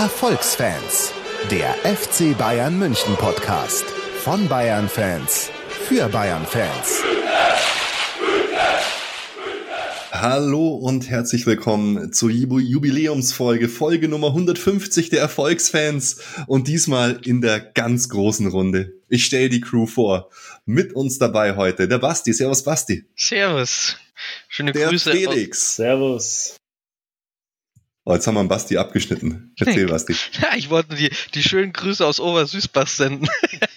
Erfolgsfans, der FC Bayern München Podcast von Bayern-Fans für Bayern-Fans. Hallo und herzlich willkommen zur Jubiläumsfolge, Folge Nummer 150 der Erfolgsfans und diesmal in der ganz großen Runde. Ich stelle die Crew vor. Mit uns dabei heute der Basti. Servus Basti. Servus. Schöne der Grüße. Felix. Servus. Oh, jetzt haben wir einen Basti abgeschnitten. Erzähl, Basti. Ja, ich wollte die schönen Grüße aus Obersüßbach senden.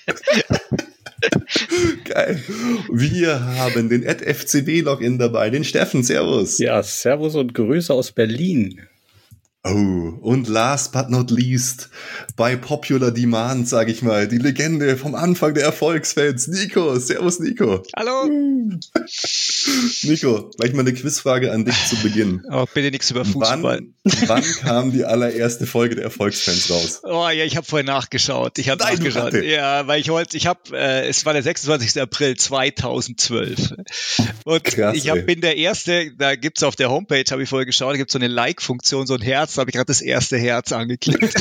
Geil. Wir haben den @FCB-Login dabei, den Steffen. Servus. Ja, Servus und Grüße aus Berlin. Oh, und last but not least, by popular demand, sage ich mal, die Legende vom Anfang der Erfolgsfans, Nico. Servus, Nico. Hallo. Nico, gleich mal eine Quizfrage an dich zu Beginn. Oh, bitte nichts über Fußball. Wann kam die allererste Folge der Erfolgsfans raus? Oh ja, ich habe vorhin nachgeschaut. Ja, weil es war der 26. April 2012. Und krass, ich bin der Erste, da gibt's auf der Homepage, habe ich vorher geschaut, da gibt's so eine Like-Funktion, so ein Herz, da habe ich gerade das erste Herz angeklickt.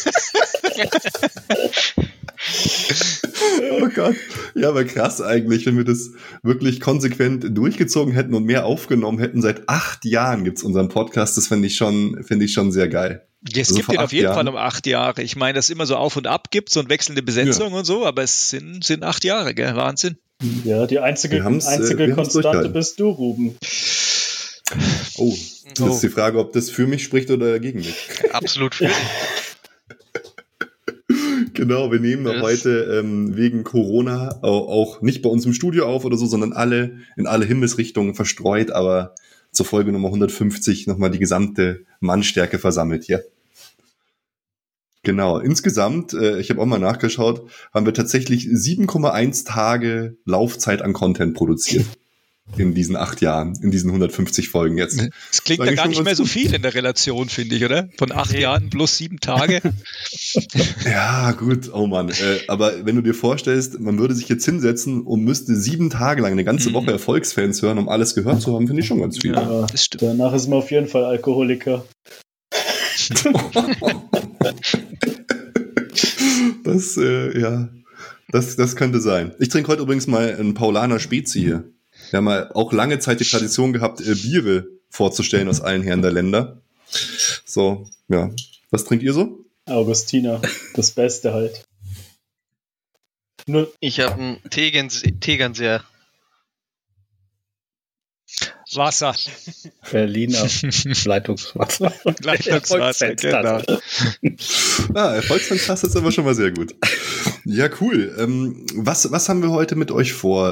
Oh Gott. Ja, aber krass eigentlich, wenn wir das wirklich konsequent durchgezogen hätten und mehr aufgenommen hätten. Seit 8 Jahren gibt's unseren Podcast. Das finde ich schon sehr geil. Es gibt ihn auf jeden Fall um 8 Jahre. Ich meine, dass es immer so auf und ab gibt, so eine wechselnde Besetzung und so, aber es sind 8 Jahre, gell? Wahnsinn. Ja, die einzige Konstante bist du, Ruben. Oh, das ist die Frage, ob das für mich spricht oder gegen mich. Absolut für mich. Genau, wir nehmen heute wegen Corona auch nicht bei uns im Studio auf oder so, sondern in alle Himmelsrichtungen verstreut, aber zur Folge Nummer 150 nochmal die gesamte Mannstärke versammelt hier. Genau, insgesamt, ich habe auch mal nachgeschaut, haben wir tatsächlich 7,1 Tage Laufzeit an Content produziert. In diesen 8 Jahren, in diesen 150 Folgen jetzt. Das klingt ja gar nicht mehr so viel in der Relation, finde ich, oder? Von 8 Jahren plus 7 Tage. Ja, gut, oh Mann. Aber wenn du dir vorstellst, man würde sich jetzt hinsetzen und müsste 7 Tage lang eine ganze Woche Erfolgsfans hören, um alles gehört zu haben, finde ich schon ganz viel. Ja, das stimmt. Danach ist man auf jeden Fall Alkoholiker. Das könnte sein. Ich trinke heute übrigens mal einen Paulaner Spezi hier. Wir haben ja auch lange Zeit die Tradition gehabt, Biere vorzustellen aus allen Herren der Länder. So, ja. Was trinkt ihr so? Augustiner, das Beste halt. Ich habe einen Tegernseer. Wasser. Berliner Leitungswasser. Leitungswasser, genau. Erfolgsfans ist aber schon mal sehr gut. Ja, cool. Was haben wir heute mit euch vor?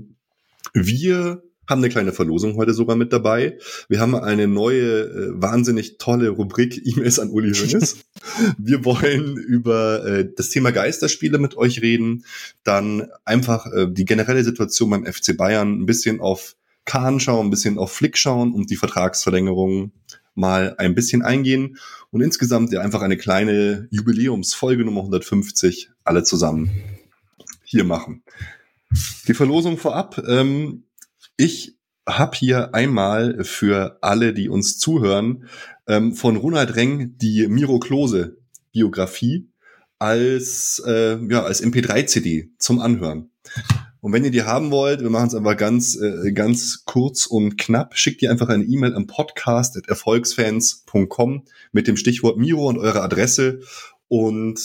Wir haben eine kleine Verlosung heute sogar mit dabei. Wir haben eine neue, wahnsinnig tolle Rubrik E-Mails an Uli Hoeneß. Wir wollen über das Thema Geisterspiele mit euch reden. Dann einfach die generelle Situation beim FC Bayern, ein bisschen auf Kahn schauen, ein bisschen auf Flick schauen und die Vertragsverlängerung mal ein bisschen eingehen. Und insgesamt ja einfach eine kleine Jubiläumsfolge Nummer 150 alle zusammen hier machen. Die Verlosung vorab. Ich habe hier einmal für alle, die uns zuhören, von Ronald Reng die Miro Klose Biografie als MP3-CD zum Anhören. Und wenn ihr die haben wollt, wir machen es einfach ganz kurz und knapp, schickt ihr einfach eine E-Mail am podcast@erfolgsfans.com mit dem Stichwort Miro und eure Adresse und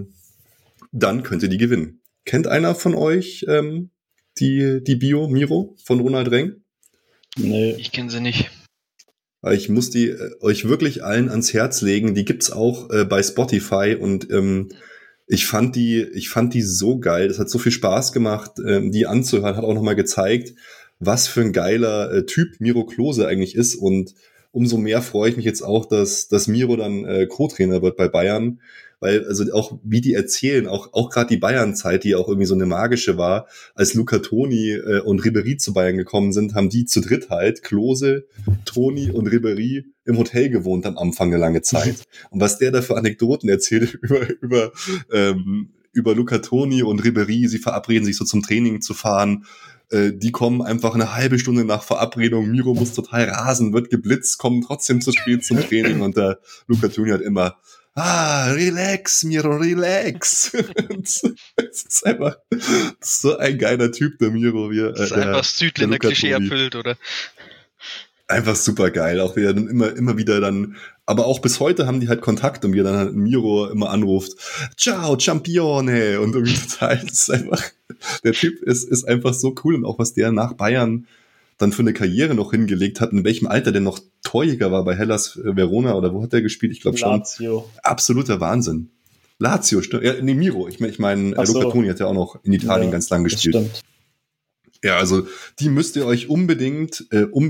dann könnt ihr die gewinnen. Kennt einer von euch die Bio Miro von Ronald Reng? Nee. Ich kenne sie nicht. Ich muss die euch wirklich allen ans Herz legen. Die gibt's auch bei Spotify und ich fand die so geil. Das hat so viel Spaß gemacht, die anzuhören. Hat auch nochmal gezeigt, was für ein geiler Typ Miro Klose eigentlich ist. Und umso mehr freue ich mich jetzt auch, dass Miro dann Co-Trainer wird bei Bayern. Weil, also auch wie die erzählen, auch gerade die Bayern-Zeit, die auch irgendwie so eine magische war, als Luca Toni und Ribéry zu Bayern gekommen sind, haben die zu dritt halt, Klose, Toni und Ribéry, im Hotel gewohnt am Anfang eine lange Zeit. Und was der da für Anekdoten erzählt über Luca Toni und Ribéry, sie verabreden sich so zum Training zu fahren, die kommen einfach eine halbe Stunde nach Verabredung, Miro muss total rasen, wird geblitzt, kommen trotzdem zu spät zum Training und der Luca Toni hat immer relax, Miro, relax. Es ist einfach so ein geiler Typ, der Miro. Das ist einfach Südländer Klischee erfüllt, oder? Einfach super geil, auch wie er dann immer wieder dann, aber auch bis heute haben die halt Kontakt und wie er dann halt Miro immer anruft, ciao, Champione, und irgendwie total, das ist einfach, der Typ ist einfach so cool und auch was der nach Bayern dann für eine Karriere noch hingelegt hat, in welchem Alter der noch Torjäger war bei Hellas Verona oder wo hat der gespielt? Ich glaube schon. Lazio. Absoluter Wahnsinn. Lazio, stimmt. Ja, nee, Miro. Ich meine, Luca Toni hat ja auch noch in Italien ganz lang gespielt. Stimmt. Ja, also die müsst ihr euch unbedingt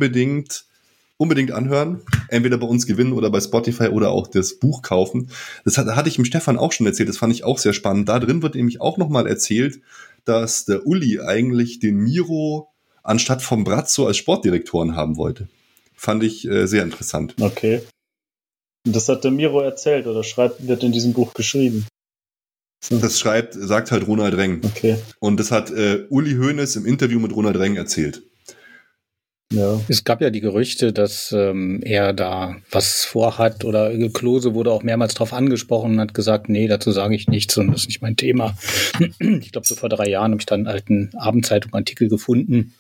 anhören. Entweder bei uns gewinnen oder bei Spotify oder auch das Buch kaufen. Das hatte ich dem Stefan auch schon erzählt. Das fand ich auch sehr spannend. Da drin wird nämlich auch nochmal erzählt, dass der Uli eigentlich den Miro anstatt vom Brazzo als Sportdirektoren haben wollte. Fand ich sehr interessant. Okay. Und das hat der Miro erzählt oder wird in diesem Buch geschrieben? Das sagt halt Ronald Reng. Okay. Und das hat Uli Hoeneß im Interview mit Ronald Reng erzählt. Ja. Es gab ja die Gerüchte, dass er da was vorhat oder Klose wurde auch mehrmals drauf angesprochen und hat gesagt, nee, dazu sage ich nichts und das ist nicht mein Thema. Ich glaube, so vor 3 Jahren habe ich dann einen alten Abendzeitung-Artikel gefunden.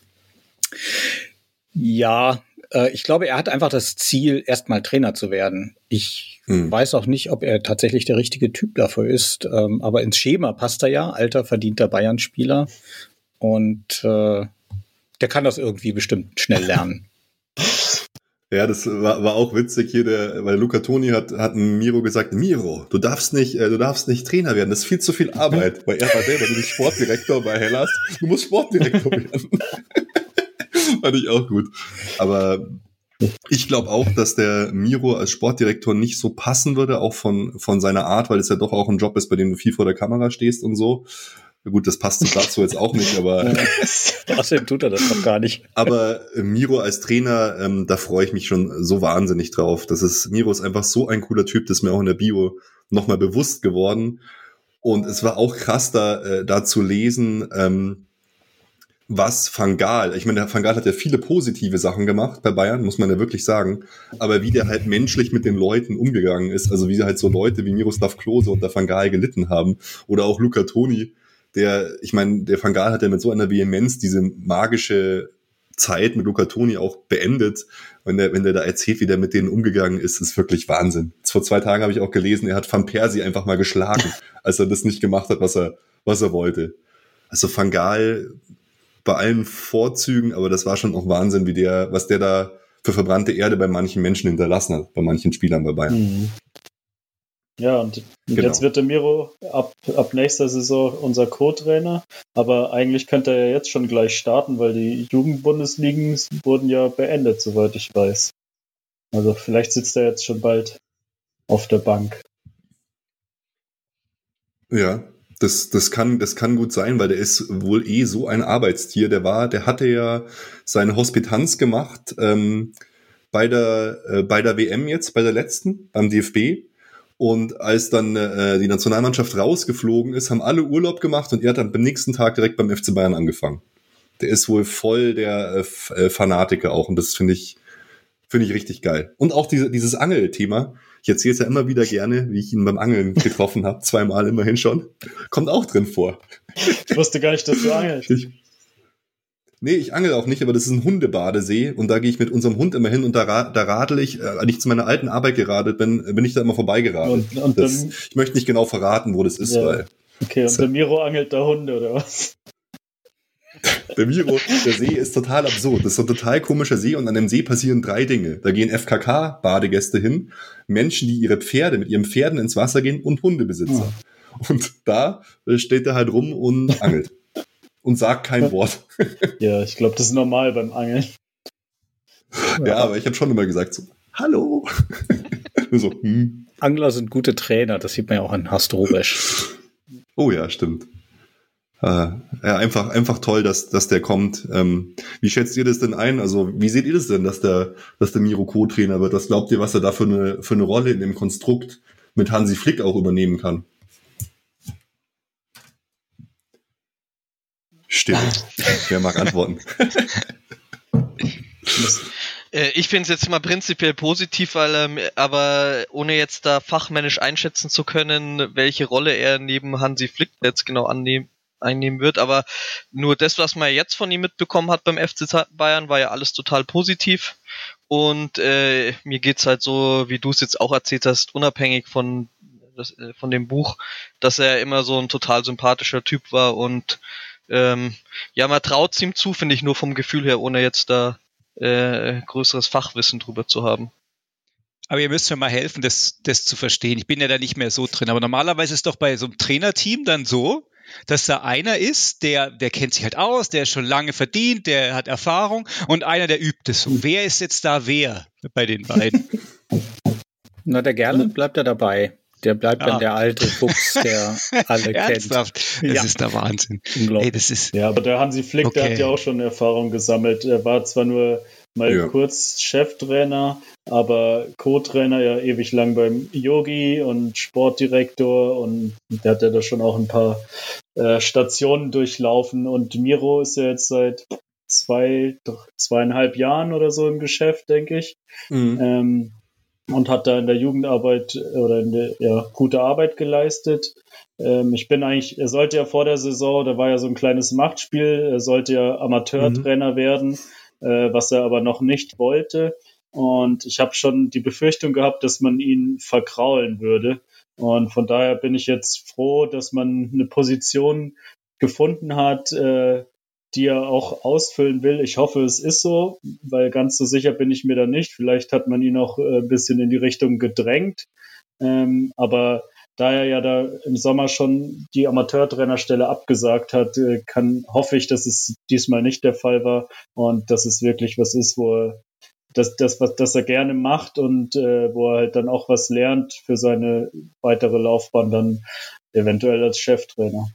Ja, ich glaube, er hat einfach das Ziel, erstmal Trainer zu werden. Ich weiß auch nicht, ob er tatsächlich der richtige Typ dafür ist, aber ins Schema passt er ja, alter, verdienter Bayern-Spieler und der kann das irgendwie bestimmt schnell lernen. Ja, das war auch witzig hier, weil Luca Toni hat Miro gesagt, Miro, du darfst nicht Trainer werden, das ist viel zu viel Arbeit, weil er war selber nämlich Sportdirektor bei Hellas, du musst Sportdirektor werden. Fand ich auch gut. Aber ich glaube auch, dass der Miro als Sportdirektor nicht so passen würde, auch von seiner Art, weil es ja doch auch ein Job ist, bei dem du viel vor der Kamera stehst und so. Gut, das passt zu Brazzo jetzt auch nicht, aber außerdem tut er das doch gar nicht. Aber Miro als Trainer, da freue ich mich schon so wahnsinnig drauf. Miro ist einfach so ein cooler Typ, das ist mir auch in der Bio nochmal bewusst geworden. Und es war auch krass, da zu lesen, was Van Gaal, ich meine, der Van Gaal hat ja viele positive Sachen gemacht bei Bayern, muss man ja wirklich sagen, aber wie der halt menschlich mit den Leuten umgegangen ist, also wie halt so Leute wie Miroslav Klose und der Van Gaal gelitten haben oder auch Luca Toni, der Van Gaal hat ja mit so einer Vehemenz diese magische Zeit mit Luca Toni auch beendet, wenn der da erzählt, wie der mit denen umgegangen ist wirklich Wahnsinn. Vor 2 Tagen habe ich auch gelesen, er hat Van Persie einfach mal geschlagen, als er das nicht gemacht hat, was er wollte. Also Van Gaal bei allen Vorzügen, aber das war schon auch Wahnsinn, was der da für verbrannte Erde bei manchen Menschen hinterlassen hat, bei manchen Spielern bei Bayern. Mhm. Ja, und genau. Jetzt wird der Miro ab nächster Saison unser Co-Trainer, aber eigentlich könnte er ja jetzt schon gleich starten, weil die Jugendbundesligen wurden ja beendet, soweit ich weiß. Also vielleicht sitzt er jetzt schon bald auf der Bank. Ja. Das kann gut sein, weil der ist wohl so ein Arbeitstier. Der hatte ja seine Hospitanz gemacht bei der WM jetzt, bei der letzten, beim DFB. Und als dann die Nationalmannschaft rausgeflogen ist, haben alle Urlaub gemacht und er hat dann beim nächsten Tag direkt beim FC Bayern angefangen. Der ist wohl voll der Fanatiker auch und das finde ich richtig geil. Und auch dieses Angelthema. Ich erzähle es ja immer wieder gerne, wie ich ihn beim Angeln getroffen habe, 2-mal immerhin schon. Kommt auch drin vor. Ich wusste gar nicht, dass du angelst. Nee, ich angel auch nicht, aber das ist ein Hundebadesee und da gehe ich mit unserem Hund immer hin und da radel ich, als ich zu meiner alten Arbeit geradelt bin ich da immer vorbeigeradelt. Ich möchte nicht genau verraten, wo das ist, ja. Weil... Okay, und der Miro angelt da Hunde, oder was? Der See ist total absurd. Das ist so ein total komischer See und an dem See passieren 3 Dinge. Da gehen FKK-Badegäste hin, Menschen, die mit ihren Pferden ins Wasser gehen und Hundebesitzer. Und da steht er halt rum und angelt. Und sagt kein Wort. Ja, ich glaube, das ist normal beim Angeln. Ja, aber ich habe schon immer gesagt so, hallo. So, Angler sind gute Trainer, das sieht man ja auch an Horst Hrubesch. Oh ja, stimmt. Ja, einfach toll, dass der kommt. Wie schätzt ihr das denn ein? Also, wie seht ihr das denn, dass der Miro Co-Trainer wird? Was glaubt ihr, was er da für eine Rolle in dem Konstrukt mit Hansi Flick auch übernehmen kann? Stille. Wer mag antworten? Ich finde es jetzt mal prinzipiell positiv, aber ohne jetzt da fachmännisch einschätzen zu können, welche Rolle er neben Hansi Flick jetzt genau einnehmen wird, aber nur das, was man jetzt von ihm mitbekommen hat beim FC Bayern, war ja alles total positiv und mir geht's halt so, wie du es jetzt auch erzählt hast, unabhängig von dem Buch, dass er immer so ein total sympathischer Typ war und man traut's ihm zu, finde ich, nur vom Gefühl her, ohne jetzt da größeres Fachwissen drüber zu haben. Aber ihr müsst mir mal helfen, das zu verstehen. Ich bin ja da nicht mehr so drin. Aber normalerweise ist doch bei so einem Trainerteam dann so, dass da einer ist, der kennt sich halt aus, der ist schon lange verdient, der hat Erfahrung und einer, der übt es so. Wer ist jetzt da wer bei den beiden? Na, der Gerland bleibt ja dabei. Der bleibt dann der alte Fuchs, der alle Ernsthaft? kennt. Das ist der Wahnsinn. Unglaublich. Ja, aber der Hansi Flick, der hat ja auch schon Erfahrung gesammelt. Er war zwar nur mal kurz Cheftrainer, aber Co-Trainer ja ewig lang beim Yogi und Sportdirektor und der hat ja da schon auch ein paar Stationen durchlaufen und Miro ist ja jetzt seit 2,5 Jahren oder so im Geschäft, denke ich. Mhm. Und hat da in der Jugendarbeit oder gute Arbeit geleistet. Er sollte ja vor der Saison, da war ja so ein kleines Machtspiel, er sollte ja Amateurtrainer werden, was er aber noch nicht wollte. Und ich habe schon die Befürchtung gehabt, dass man ihn verkraulen würde. Und von daher bin ich jetzt froh, dass man eine Position gefunden hat, die er auch ausfüllen will. Ich hoffe, es ist so, weil ganz so sicher bin ich mir da nicht. Vielleicht hat man ihn auch ein bisschen in die Richtung gedrängt. Aber da er ja da im Sommer schon die Amateurtrainerstelle abgesagt hat, hoffe ich, dass es diesmal nicht der Fall war und dass es wirklich was ist, wo er das er gerne macht und wo er halt dann auch was lernt für seine weitere Laufbahn dann eventuell als Cheftrainer.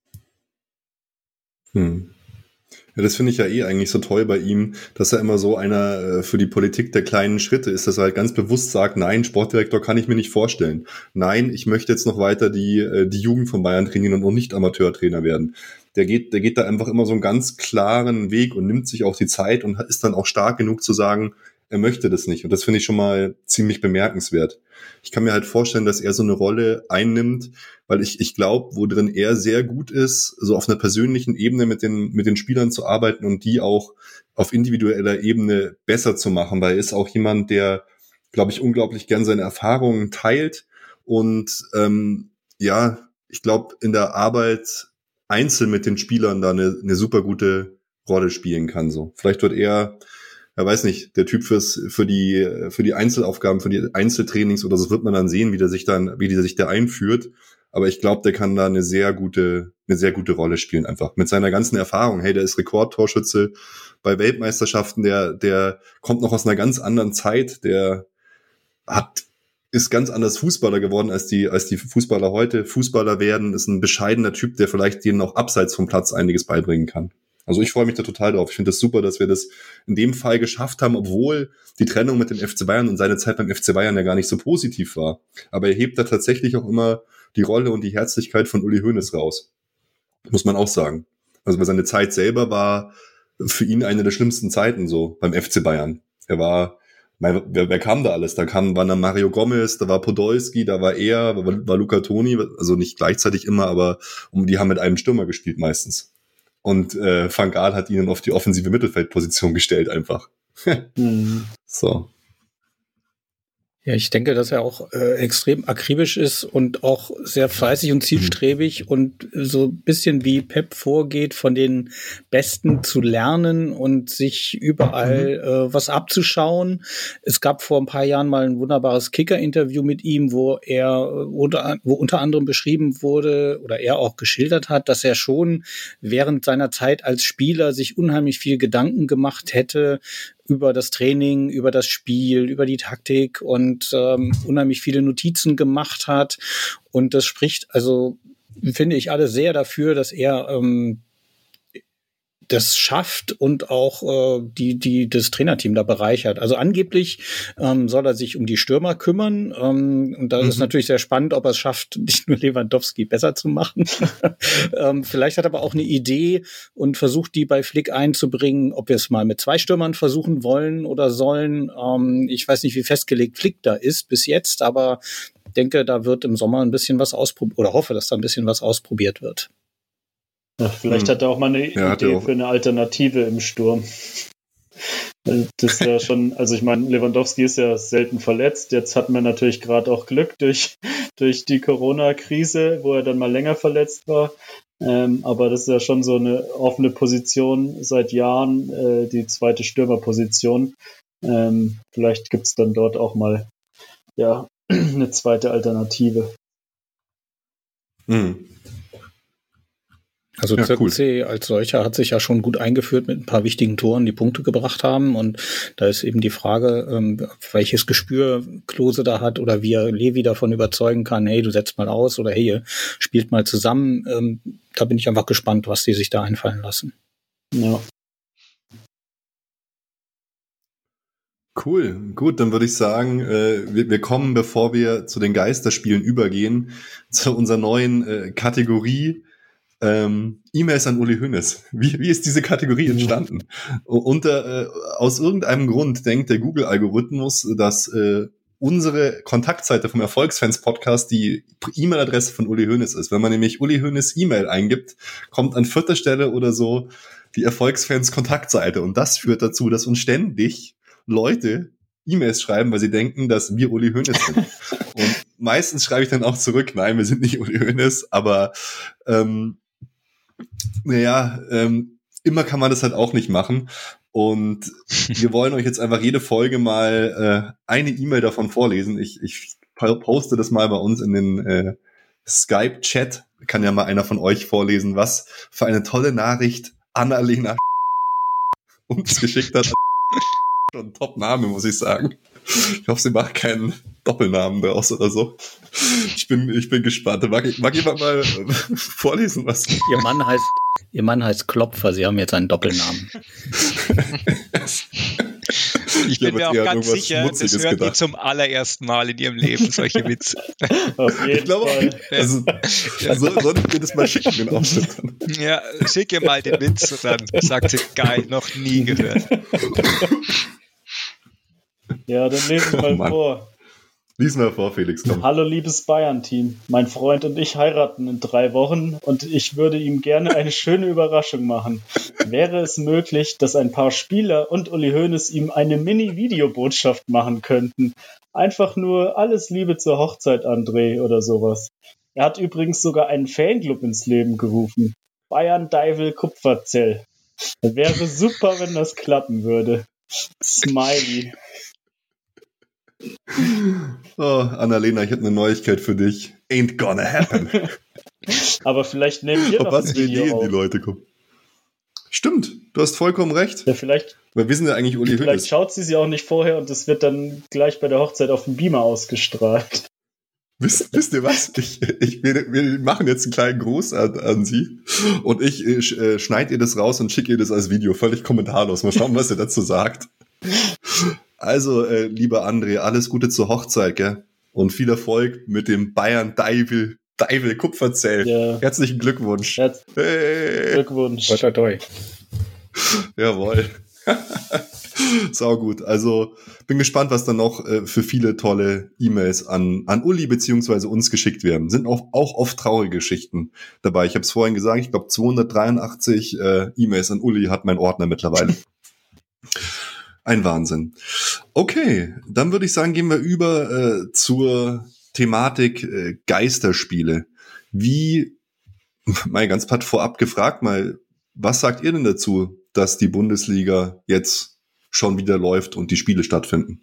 Ja, das finde ich ja eigentlich so toll bei ihm, dass er immer so einer für die Politik der kleinen Schritte ist, dass er halt ganz bewusst sagt, nein, Sportdirektor kann ich mir nicht vorstellen. Nein, ich möchte jetzt noch weiter die Jugend von Bayern trainieren und nicht Amateurtrainer werden. Der geht da einfach immer so einen ganz klaren Weg und nimmt sich auch die Zeit und ist dann auch stark genug zu sagen, er möchte das nicht. Und das finde ich schon mal ziemlich bemerkenswert. Ich kann mir halt vorstellen, dass er so eine Rolle einnimmt, weil ich glaube, wo drin er sehr gut ist, so auf einer persönlichen Ebene mit den Spielern zu arbeiten und die auch auf individueller Ebene besser zu machen, weil er ist auch jemand, der, glaube ich, unglaublich gern seine Erfahrungen teilt und ich glaube, in der Arbeit einzeln mit den Spielern da eine super gute Rolle spielen kann. So, vielleicht wird er weiß nicht, der Typ für die Einzelaufgaben, für die Einzeltrainings oder so wird man dann sehen, wie der sich da einführt. Aber ich glaube, der kann da eine sehr gute Rolle spielen einfach. Mit seiner ganzen Erfahrung. Hey, der ist Rekordtorschütze bei Weltmeisterschaften, der kommt noch aus einer ganz anderen Zeit, ist ganz anders Fußballer geworden als die Fußballer heute. Fußballer werden, ist ein bescheidener Typ, der vielleicht denen auch abseits vom Platz einiges beibringen kann. Also ich freue mich da total drauf. Ich finde das super, dass wir das in dem Fall geschafft haben, obwohl die Trennung mit dem FC Bayern und seine Zeit beim FC Bayern ja gar nicht so positiv war. Aber er hebt da tatsächlich auch immer die Rolle und die Herzlichkeit von Uli Hoeneß raus. Muss man auch sagen. Also weil seine Zeit selber war für ihn eine der schlimmsten Zeiten so beim FC Bayern. Wer kam da alles? Waren da Mario Gomez, da war Podolski, da war er, war Luca Toni, also nicht gleichzeitig immer, aber die haben mit einem Stürmer gespielt meistens. Und Van Gaal hat ihn auf die offensive Mittelfeldposition gestellt einfach. So. Ja, ich denke, dass er auch extrem akribisch ist und auch sehr fleißig und zielstrebig und so ein bisschen wie Pep vorgeht, von den Besten zu lernen und sich überall was abzuschauen. Es gab vor ein paar Jahren mal ein wunderbares Kicker-Interview mit ihm, wo unter anderem beschrieben wurde oder er auch geschildert hat, dass er schon während seiner Zeit als Spieler sich unheimlich viel Gedanken gemacht hätte über das Training, über das Spiel, über die Taktik und unheimlich viele Notizen gemacht hat. Und das spricht, also finde ich, alle sehr dafür, dass er das schafft und auch das Trainerteam da bereichert. Also angeblich soll er sich um die Stürmer kümmern. Und da ist natürlich sehr spannend, ob er es schafft, nicht nur Lewandowski besser zu machen. Vielleicht hat er aber auch eine Idee und versucht, die bei Flick einzubringen, ob wir es mal mit 2 Stürmern versuchen wollen oder sollen. Ich weiß nicht, wie festgelegt Flick da ist bis jetzt, aber denke, da wird im Sommer ein bisschen was ausprobiert oder hoffe, dass da ein bisschen was ausprobiert wird. Ja, vielleicht hat er auch mal eine Idee für eine Alternative im Sturm. Das ist ja schon, also ich meine, Lewandowski ist ja selten verletzt. Jetzt hatten wir natürlich gerade auch Glück durch die Corona-Krise, wo er dann mal länger verletzt war. Aber das ist ja schon so eine offene Position seit Jahren, die zweite Stürmerposition. Vielleicht gibt es dann dort auch mal eine zweite Alternative. Also Zirkzee als solcher hat sich ja schon gut eingeführt mit ein paar wichtigen Toren, die Punkte gebracht haben. Und da ist eben die Frage, welches Gespür Klose da hat oder wie er Levi davon überzeugen kann, hey, du setzt mal aus oder hey, ihr spielt mal zusammen. Da bin ich einfach gespannt, was die sich da einfallen lassen. Ja. Cool, gut, dann würde ich sagen, wir kommen, bevor wir zu den Geisterspielen übergehen, zu unserer neuen Kategorie E-Mails an Uli Hoeneß. Wie ist diese Kategorie entstanden? Aus irgendeinem Grund denkt der Google-Algorithmus, dass unsere Kontaktseite vom Erfolgsfans-Podcast die E-Mail-Adresse von Uli Hoeneß ist. Wenn man nämlich Uli Hoeneß E-Mail eingibt, kommt an 4. Stelle oder so die Erfolgsfans-Kontaktseite. Und das führt dazu, dass uns ständig Leute E-Mails schreiben, weil sie denken, dass wir Uli Hoeneß sind. Und meistens schreibe ich dann auch zurück, nein, wir sind nicht Uli Hoeneß, aber immer kann man das halt auch nicht machen. Und wir wollen euch jetzt einfach jede Folge mal eine E-Mail davon vorlesen. Ich poste das mal bei uns in den Skype-Chat. Kann ja mal einer von euch vorlesen, was für eine tolle Nachricht Annalena uns geschickt hat. Schon ein Top-Name, muss ich sagen. Ich hoffe, sie macht keinen Doppelnamen daraus oder so. Ich bin gespannt. Mag jemand mal vorlesen, was? Ihr Mann heißt Klopfer, Sie haben jetzt einen Doppelnamen. Ich bin mir auch ganz sicher, das hören die zum allerersten Mal in ihrem Leben, solche Witze. Ich glaube auch, soll ich mir das mal schicken, den Aufschnitt? Ja, schick ihr mal den Witz und dann sagt sie, geil, noch nie gehört. Ja, dann lesen wir mal vor. Lies mal vor, Felix, komm. Hallo, liebes Bayern-Team. Mein Freund und ich heiraten in 3 Wochen und ich würde ihm gerne eine schöne Überraschung machen. Wäre es möglich, dass ein paar Spieler und Uli Hoeneß ihm eine Mini-Videobotschaft machen könnten? Einfach nur alles Liebe zur Hochzeit, André, oder sowas. Er hat übrigens sogar einen Fanclub ins Leben gerufen. Bayern Deivel Kupferzell. Wäre super, wenn das klappen würde. Smiley. Oh, Annalena, ich habe eine Neuigkeit für dich. Ain't gonna happen. Aber vielleicht nehmen wir noch was für Ideen die Leute kommen. Stimmt, du hast vollkommen recht. Ja, vielleicht. Weil wir sind ja eigentlich Uli Hoeneß. Vielleicht schaut sie auch nicht vorher und es wird dann gleich bei der Hochzeit auf dem Beamer ausgestrahlt. Wisst ihr was? Wir machen jetzt einen kleinen Gruß an sie und ich schneide ihr das raus und schicke ihr das als Video, völlig kommentarlos. Mal schauen, was ihr dazu sagt. Also, lieber André, alles Gute zur Hochzeit, gell? Und viel Erfolg mit dem Bayern Deivel Kupferzell. Ja. Herzlichen Glückwunsch. Hey. Glückwunsch. Toi, toi, toi. Jawohl. Sau gut. Also bin gespannt, was dann noch für viele tolle E-Mails an Uli beziehungsweise uns geschickt werden. Sind auch oft traurige Geschichten dabei. Ich habe es vorhin gesagt, ich glaube 283 E-Mails an Uli hat mein Ordner mittlerweile. Ein Wahnsinn. Okay, dann würde ich sagen, gehen wir über zur Thematik Geisterspiele. Mal ganz platt vorab gefragt, was sagt ihr denn dazu, dass die Bundesliga jetzt schon wieder läuft und die Spiele stattfinden?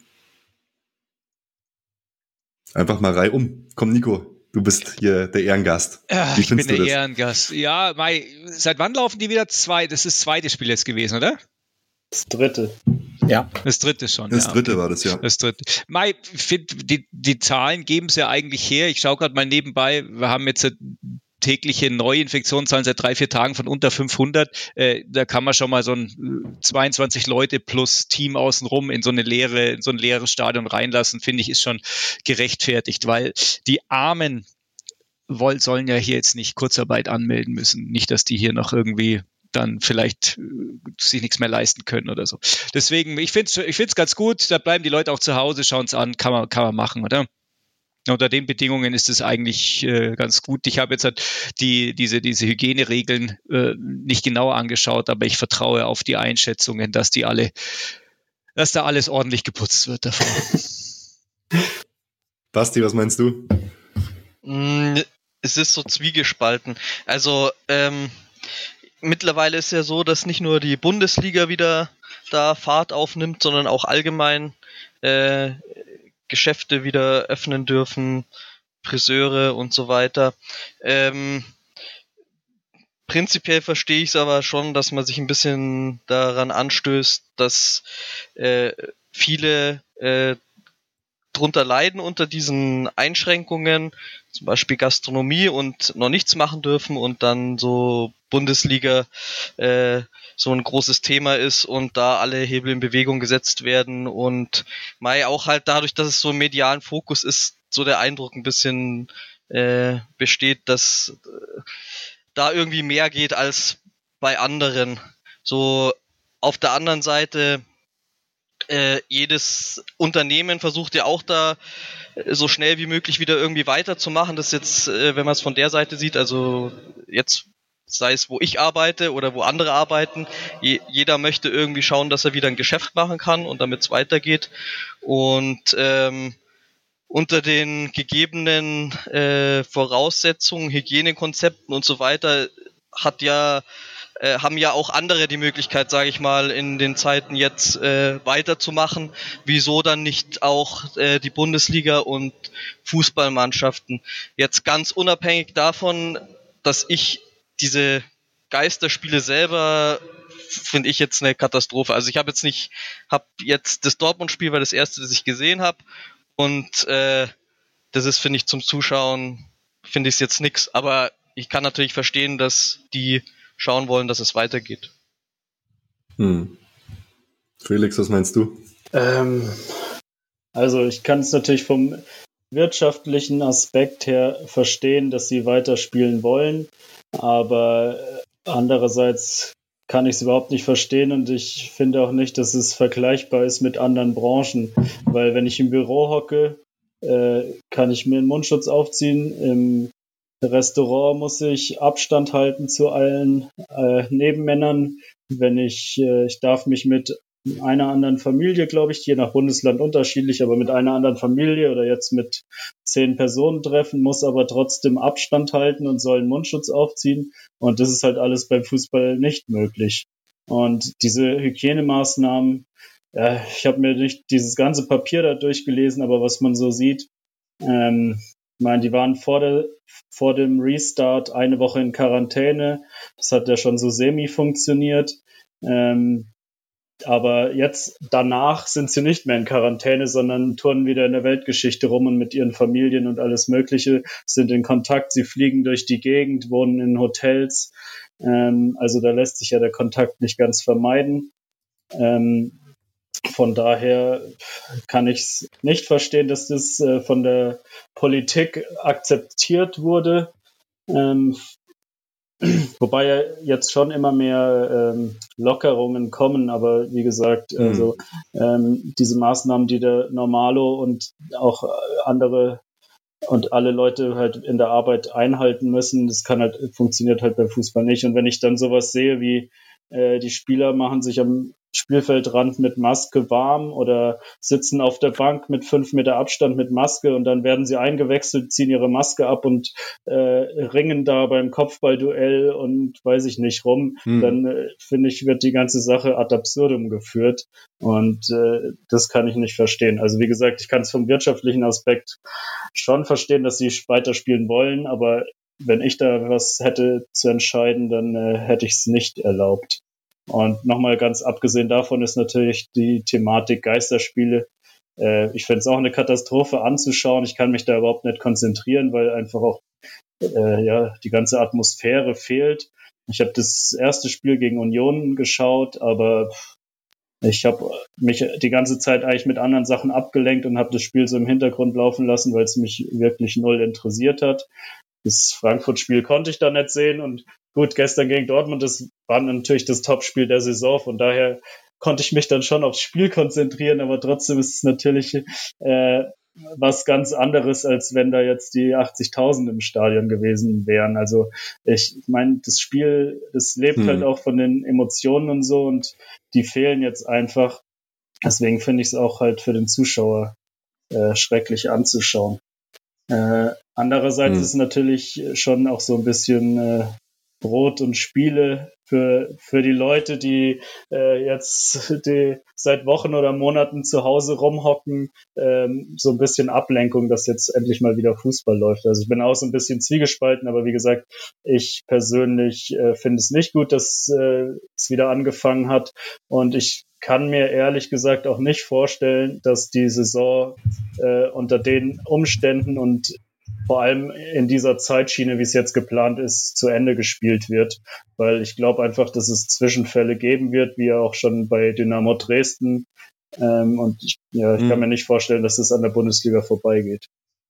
Einfach mal reihum. Komm, Nico, du bist hier der Ehrengast. Ja, ich bin der Ehrengast. Ja, seit wann laufen die wieder? Das ist das 2. Spiel jetzt gewesen, oder? Das 3. Ja. Das 3. schon. Das 3. war das, ja. Das 3. Ich finde, die Zahlen geben es ja eigentlich her. Ich schaue gerade mal nebenbei. Wir haben jetzt tägliche Neuinfektionszahlen seit 3-4 Tagen von unter 500. Da kann man schon mal so ein 22 Leute plus Team außenrum in so ein leeres Stadion reinlassen, finde ich, ist schon gerechtfertigt, weil die Armen sollen ja hier jetzt nicht Kurzarbeit anmelden müssen. Nicht, dass die hier noch irgendwie dann vielleicht sich nichts mehr leisten können oder so. Deswegen, ich find's ganz gut, da bleiben die Leute auch zu Hause, schauen es an, kann man machen, oder? Unter den Bedingungen ist es eigentlich ganz gut. Ich habe jetzt halt diese Hygieneregeln nicht genauer angeschaut, aber ich vertraue auf die Einschätzungen, dass da alles ordentlich geputzt wird davon. Basti, was meinst du? Es ist so zwiegespalten. Also mittlerweile ist ja so, dass nicht nur die Bundesliga wieder da Fahrt aufnimmt, sondern auch allgemein Geschäfte wieder öffnen dürfen, Friseure und so weiter. Prinzipiell verstehe ich es aber schon, dass man sich ein bisschen daran anstößt, dass viele drunter leiden unter diesen Einschränkungen, zum Beispiel Gastronomie und noch nichts machen dürfen und dann so Bundesliga so ein großes Thema ist und da alle Hebel in Bewegung gesetzt werden und auch halt dadurch, dass es so im medialen Fokus ist, so der Eindruck ein bisschen besteht, dass da irgendwie mehr geht als bei anderen. So auf der anderen Seite jedes Unternehmen versucht ja auch da so schnell wie möglich wieder irgendwie weiterzumachen. Das jetzt, wenn man es von der Seite sieht, also jetzt sei es, wo ich arbeite oder wo andere arbeiten, jeder möchte irgendwie schauen, dass er wieder ein Geschäft machen kann und damit es weitergeht. Und unter den gegebenen Voraussetzungen, Hygienekonzepten und so weiter haben ja auch andere die Möglichkeit, sage ich mal, in den Zeiten jetzt weiterzumachen. Wieso dann nicht auch die Bundesliga und Fußballmannschaften? Jetzt ganz unabhängig davon, dass ich diese Geisterspiele selber finde ich jetzt eine Katastrophe. Also ich habe jetzt das Dortmund-Spiel war das erste, das ich gesehen habe und das ist, finde ich, zum Zuschauen finde ich es jetzt nix. Aber ich kann natürlich verstehen, dass die schauen wollen, dass es weitergeht. Felix, was meinst du? Also ich kann es natürlich vom wirtschaftlichen Aspekt her verstehen, dass sie weiterspielen wollen, aber andererseits kann ich es überhaupt nicht verstehen und ich finde auch nicht, dass es vergleichbar ist mit anderen Branchen, weil wenn ich im Büro hocke, kann ich mir einen Mundschutz aufziehen, im Restaurant muss ich Abstand halten zu allen Nebenmännern. Ich darf mich mit einer anderen Familie, glaube ich, je nach Bundesland unterschiedlich, aber mit einer anderen Familie oder jetzt mit 10 Personen treffen, muss aber trotzdem Abstand halten und soll einen Mundschutz aufziehen. Und das ist halt alles beim Fußball nicht möglich. Und diese Hygienemaßnahmen, ich habe mir nicht dieses ganze Papier da durchgelesen, aber was man so sieht, ich meine, die waren vor dem Restart eine Woche in Quarantäne. Das hat ja schon so semi funktioniert. Aber jetzt danach sind sie nicht mehr in Quarantäne, sondern turnen wieder in der Weltgeschichte rum und mit ihren Familien und alles Mögliche, sind in Kontakt, sie fliegen durch die Gegend, wohnen in Hotels. Also da lässt sich ja der Kontakt nicht ganz vermeiden. Von daher kann ich es nicht verstehen, dass das von der Politik akzeptiert wurde. Wobei ja jetzt schon immer mehr Lockerungen kommen, aber wie gesagt, also diese Maßnahmen, die der Normalo und auch andere und alle Leute halt in der Arbeit einhalten müssen, das funktioniert halt beim Fußball nicht. Und wenn ich dann sowas sehe wie die Spieler machen sich am Spielfeldrand mit Maske warm oder sitzen auf der Bank mit 5 Meter Abstand mit Maske und dann werden sie eingewechselt, ziehen ihre Maske ab und ringen da beim Kopfballduell und weiß ich nicht rum, dann finde ich, wird die ganze Sache ad absurdum geführt und das kann ich nicht verstehen. Also wie gesagt, ich kann es vom wirtschaftlichen Aspekt schon verstehen, dass sie weiterspielen wollen, aber wenn ich da was hätte zu entscheiden, dann hätte ich es nicht erlaubt. Und nochmal ganz abgesehen davon ist natürlich die Thematik Geisterspiele. Ich fände es auch eine Katastrophe anzuschauen. Ich kann mich da überhaupt nicht konzentrieren, weil einfach auch die ganze Atmosphäre fehlt. Ich habe das erste Spiel gegen Union geschaut, aber ich habe mich die ganze Zeit eigentlich mit anderen Sachen abgelenkt und habe das Spiel so im Hintergrund laufen lassen, weil es mich wirklich null interessiert hat. Das Frankfurt-Spiel konnte ich da nicht sehen und gut, gestern gegen Dortmund, das war natürlich das Topspiel der Saison, von daher konnte ich mich dann schon aufs Spiel konzentrieren, aber trotzdem ist es natürlich was ganz anderes, als wenn da jetzt die 80.000 im Stadion gewesen wären. Also ich meine, das Spiel, das lebt halt auch von den Emotionen und so und die fehlen jetzt einfach. Deswegen finde ich es auch halt für den Zuschauer schrecklich anzuschauen. Andererseits ist natürlich schon auch so ein bisschen Brot und Spiele für die Leute, die die seit Wochen oder Monaten zu Hause rumhocken, so ein bisschen Ablenkung, dass jetzt endlich mal wieder Fußball läuft. Also ich bin auch so ein bisschen zwiegespalten, aber wie gesagt, ich persönlich finde es nicht gut, dass es wieder angefangen hat und ich kann mir ehrlich gesagt auch nicht vorstellen, dass die Saison unter den Umständen und vor allem in dieser Zeitschiene, wie es jetzt geplant ist, zu Ende gespielt wird. Weil ich glaube einfach, dass es Zwischenfälle geben wird, wie auch schon bei Dynamo Dresden. Und ich kann mir nicht vorstellen, dass es an der Bundesliga vorbeigeht.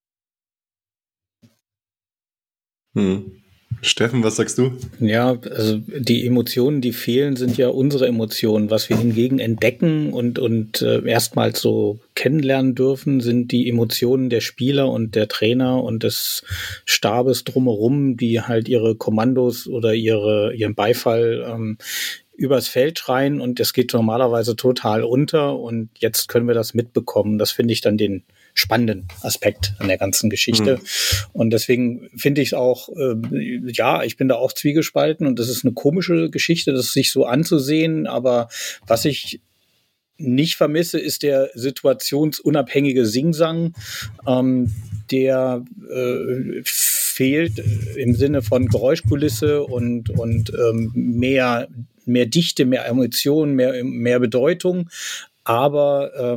Steffen, was sagst du? Ja, also die Emotionen, die fehlen, sind ja unsere Emotionen. Was wir hingegen entdecken und erstmals so kennenlernen dürfen, sind die Emotionen der Spieler und der Trainer und des Stabes drumherum, die halt ihre Kommandos oder ihren Beifall übers Feld schreien und es geht normalerweise total unter und jetzt können wir das mitbekommen. Das finde ich dann den spannenden Aspekt an der ganzen Geschichte. Und deswegen finde ich es auch, ich bin da auch zwiegespalten und das ist eine komische Geschichte, das sich so anzusehen, aber was ich nicht vermisse, ist der situationsunabhängige Singsang, der fehlt im Sinne von Geräuschkulisse und mehr Dichte, mehr Emotionen, mehr Bedeutung. Aber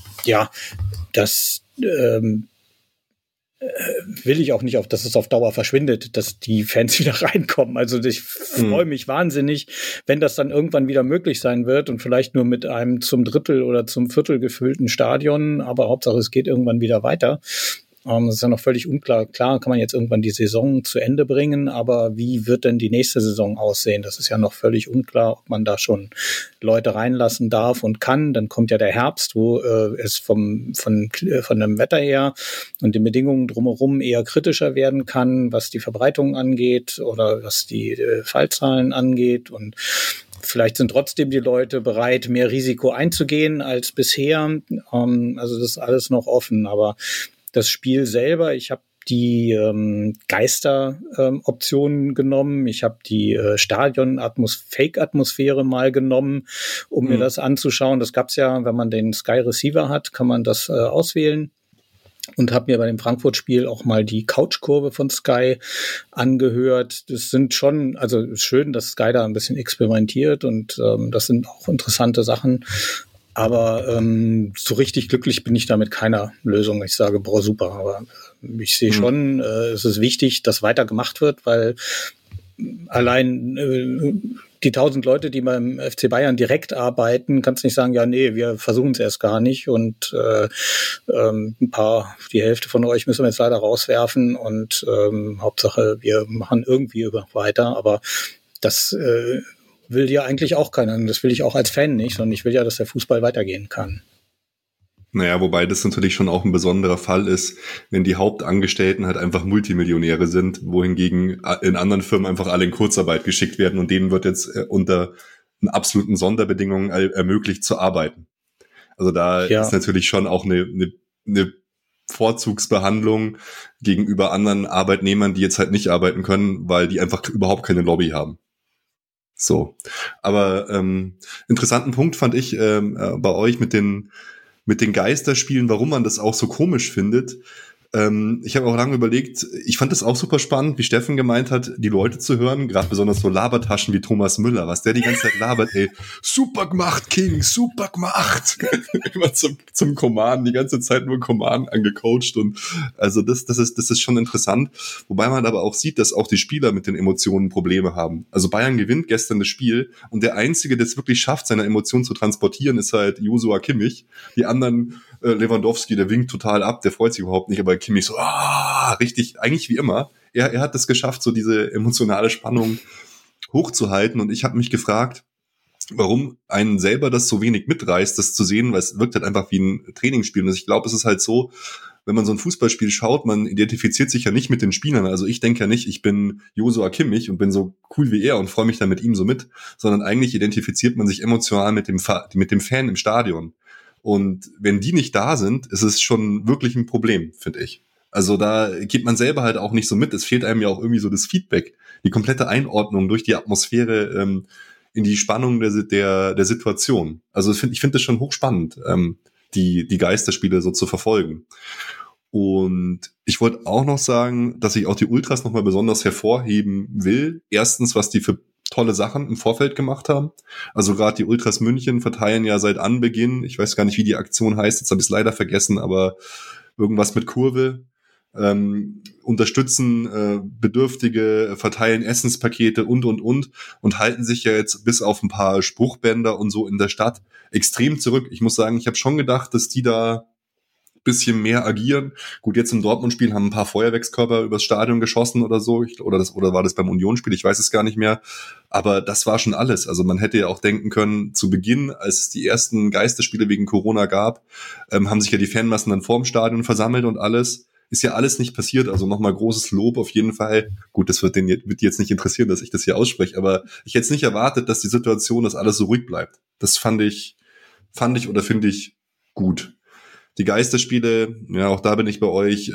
das will ich auch nicht, dass es auf Dauer verschwindet, dass die Fans wieder reinkommen. Also ich freue mich wahnsinnig, wenn das dann irgendwann wieder möglich sein wird und vielleicht nur mit einem zum Drittel oder zum Viertel gefüllten Stadion, aber Hauptsache es geht irgendwann wieder weiter. Das ist ja noch völlig unklar. Klar kann man jetzt irgendwann die Saison zu Ende bringen, aber wie wird denn die nächste Saison aussehen? Das ist ja noch völlig unklar, ob man da schon Leute reinlassen darf und kann. Dann kommt ja der Herbst, wo es von dem Wetter her und den Bedingungen drumherum eher kritischer werden kann, was die Verbreitung angeht oder was die Fallzahlen angeht. Und vielleicht sind trotzdem die Leute bereit, mehr Risiko einzugehen als bisher. Also das ist alles noch offen, aber das Spiel selber, ich habe die Geister-Optionen genommen, ich habe die Stadion-Fake-Atmosphäre mal genommen, um mir das anzuschauen. Das gab's ja, wenn man den Sky Receiver hat, kann man das auswählen. Und habe mir bei dem Frankfurt-Spiel auch mal die Couchkurve von Sky angehört. Das sind schon, also schön, dass Sky da ein bisschen experimentiert und das sind auch interessante Sachen. Aber so richtig glücklich bin ich da mit keiner Lösung. Ich sage, boah, super. Aber ich sehe schon, es ist wichtig, dass weiter gemacht wird, weil allein die 1000 Leute, die beim FC Bayern direkt arbeiten, kannst nicht sagen, ja, nee, wir versuchen es erst gar nicht und die Hälfte von euch müssen wir jetzt leider rauswerfen und Hauptsache, wir machen irgendwie weiter. Aber das will ja eigentlich auch keiner. Und das will ich auch als Fan nicht, sondern ich will ja, dass der Fußball weitergehen kann. Naja, wobei das natürlich schon auch ein besonderer Fall ist, wenn die Hauptangestellten halt einfach Multimillionäre sind, wohingegen in anderen Firmen einfach alle in Kurzarbeit geschickt werden und denen wird jetzt unter absoluten Sonderbedingungen ermöglicht zu arbeiten. Also da ist natürlich schon auch eine Vorzugsbehandlung gegenüber anderen Arbeitnehmern, die jetzt halt nicht arbeiten können, weil die einfach überhaupt keine Lobby haben. So, aber interessanten Punkt fand ich bei euch mit den Geisterspielen, warum man das auch so komisch findet. Ich habe auch lange überlegt, ich fand es auch super spannend, wie Steffen gemeint hat, die Leute zu hören, gerade besonders so Labertaschen wie Thomas Müller, was der die ganze Zeit labert, ey, super gemacht, King, super gemacht. Immer zum Command, die ganze Zeit nur Command angecoacht und also das ist schon interessant, wobei man aber auch sieht, dass auch die Spieler mit den Emotionen Probleme haben. Also Bayern gewinnt gestern das Spiel und der Einzige, der es wirklich schafft, seine Emotionen zu transportieren, ist halt Joshua Kimmich. Die anderen, Lewandowski, der winkt total ab, der freut sich überhaupt nicht, aber Kimmich so, richtig, eigentlich wie immer. Er hat es geschafft, so diese emotionale Spannung hochzuhalten und ich habe mich gefragt, warum einen selber das so wenig mitreißt, das zu sehen, weil es wirkt halt einfach wie ein Trainingsspiel. Und ich glaube, es ist halt so, wenn man so ein Fußballspiel schaut, man identifiziert sich ja nicht mit den Spielern. Also ich denke ja nicht, ich bin Joshua Kimmich und bin so cool wie er und freue mich dann mit ihm so mit, sondern eigentlich identifiziert man sich emotional mit dem Fan im Stadion. Und wenn die nicht da sind, ist es schon wirklich ein Problem, finde ich. Also da geht man selber halt auch nicht so mit. Es fehlt einem ja auch irgendwie so das Feedback, die komplette Einordnung durch die Atmosphäre in die Spannung der Situation. Also ich finde das schon hochspannend, die Geisterspiele so zu verfolgen. Und ich wollte auch noch sagen, dass ich auch die Ultras nochmal besonders hervorheben will. Erstens, was die für tolle Sachen im Vorfeld gemacht haben. Also gerade die Ultras München verteilen ja seit Anbeginn, ich weiß gar nicht, wie die Aktion heißt, jetzt habe ich es leider vergessen, aber irgendwas mit Kurve, unterstützen Bedürftige, verteilen Essenspakete und halten sich ja jetzt bis auf ein paar Spruchbänder und so in der Stadt extrem zurück. Ich muss sagen, ich habe schon gedacht, dass die da bisschen mehr agieren. Gut, jetzt im Dortmund-Spiel haben ein paar Feuerwerkskörper übers Stadion geschossen oder so, oder war das beim Union-Spiel, ich weiß es gar nicht mehr, aber das war schon alles. Also man hätte ja auch denken können, zu Beginn, als es die ersten Geisterspiele wegen Corona gab, haben sich ja die Fanmassen dann vorm Stadion versammelt und alles. Ist ja alles nicht passiert, also nochmal großes Lob auf jeden Fall. Gut, das wird jetzt nicht interessieren, dass ich das hier ausspreche, aber ich hätte es nicht erwartet, dass die Situation, dass alles so ruhig bleibt. Das fand ich oder finde ich gut. Die Geisterspiele, ja, auch da bin ich bei euch,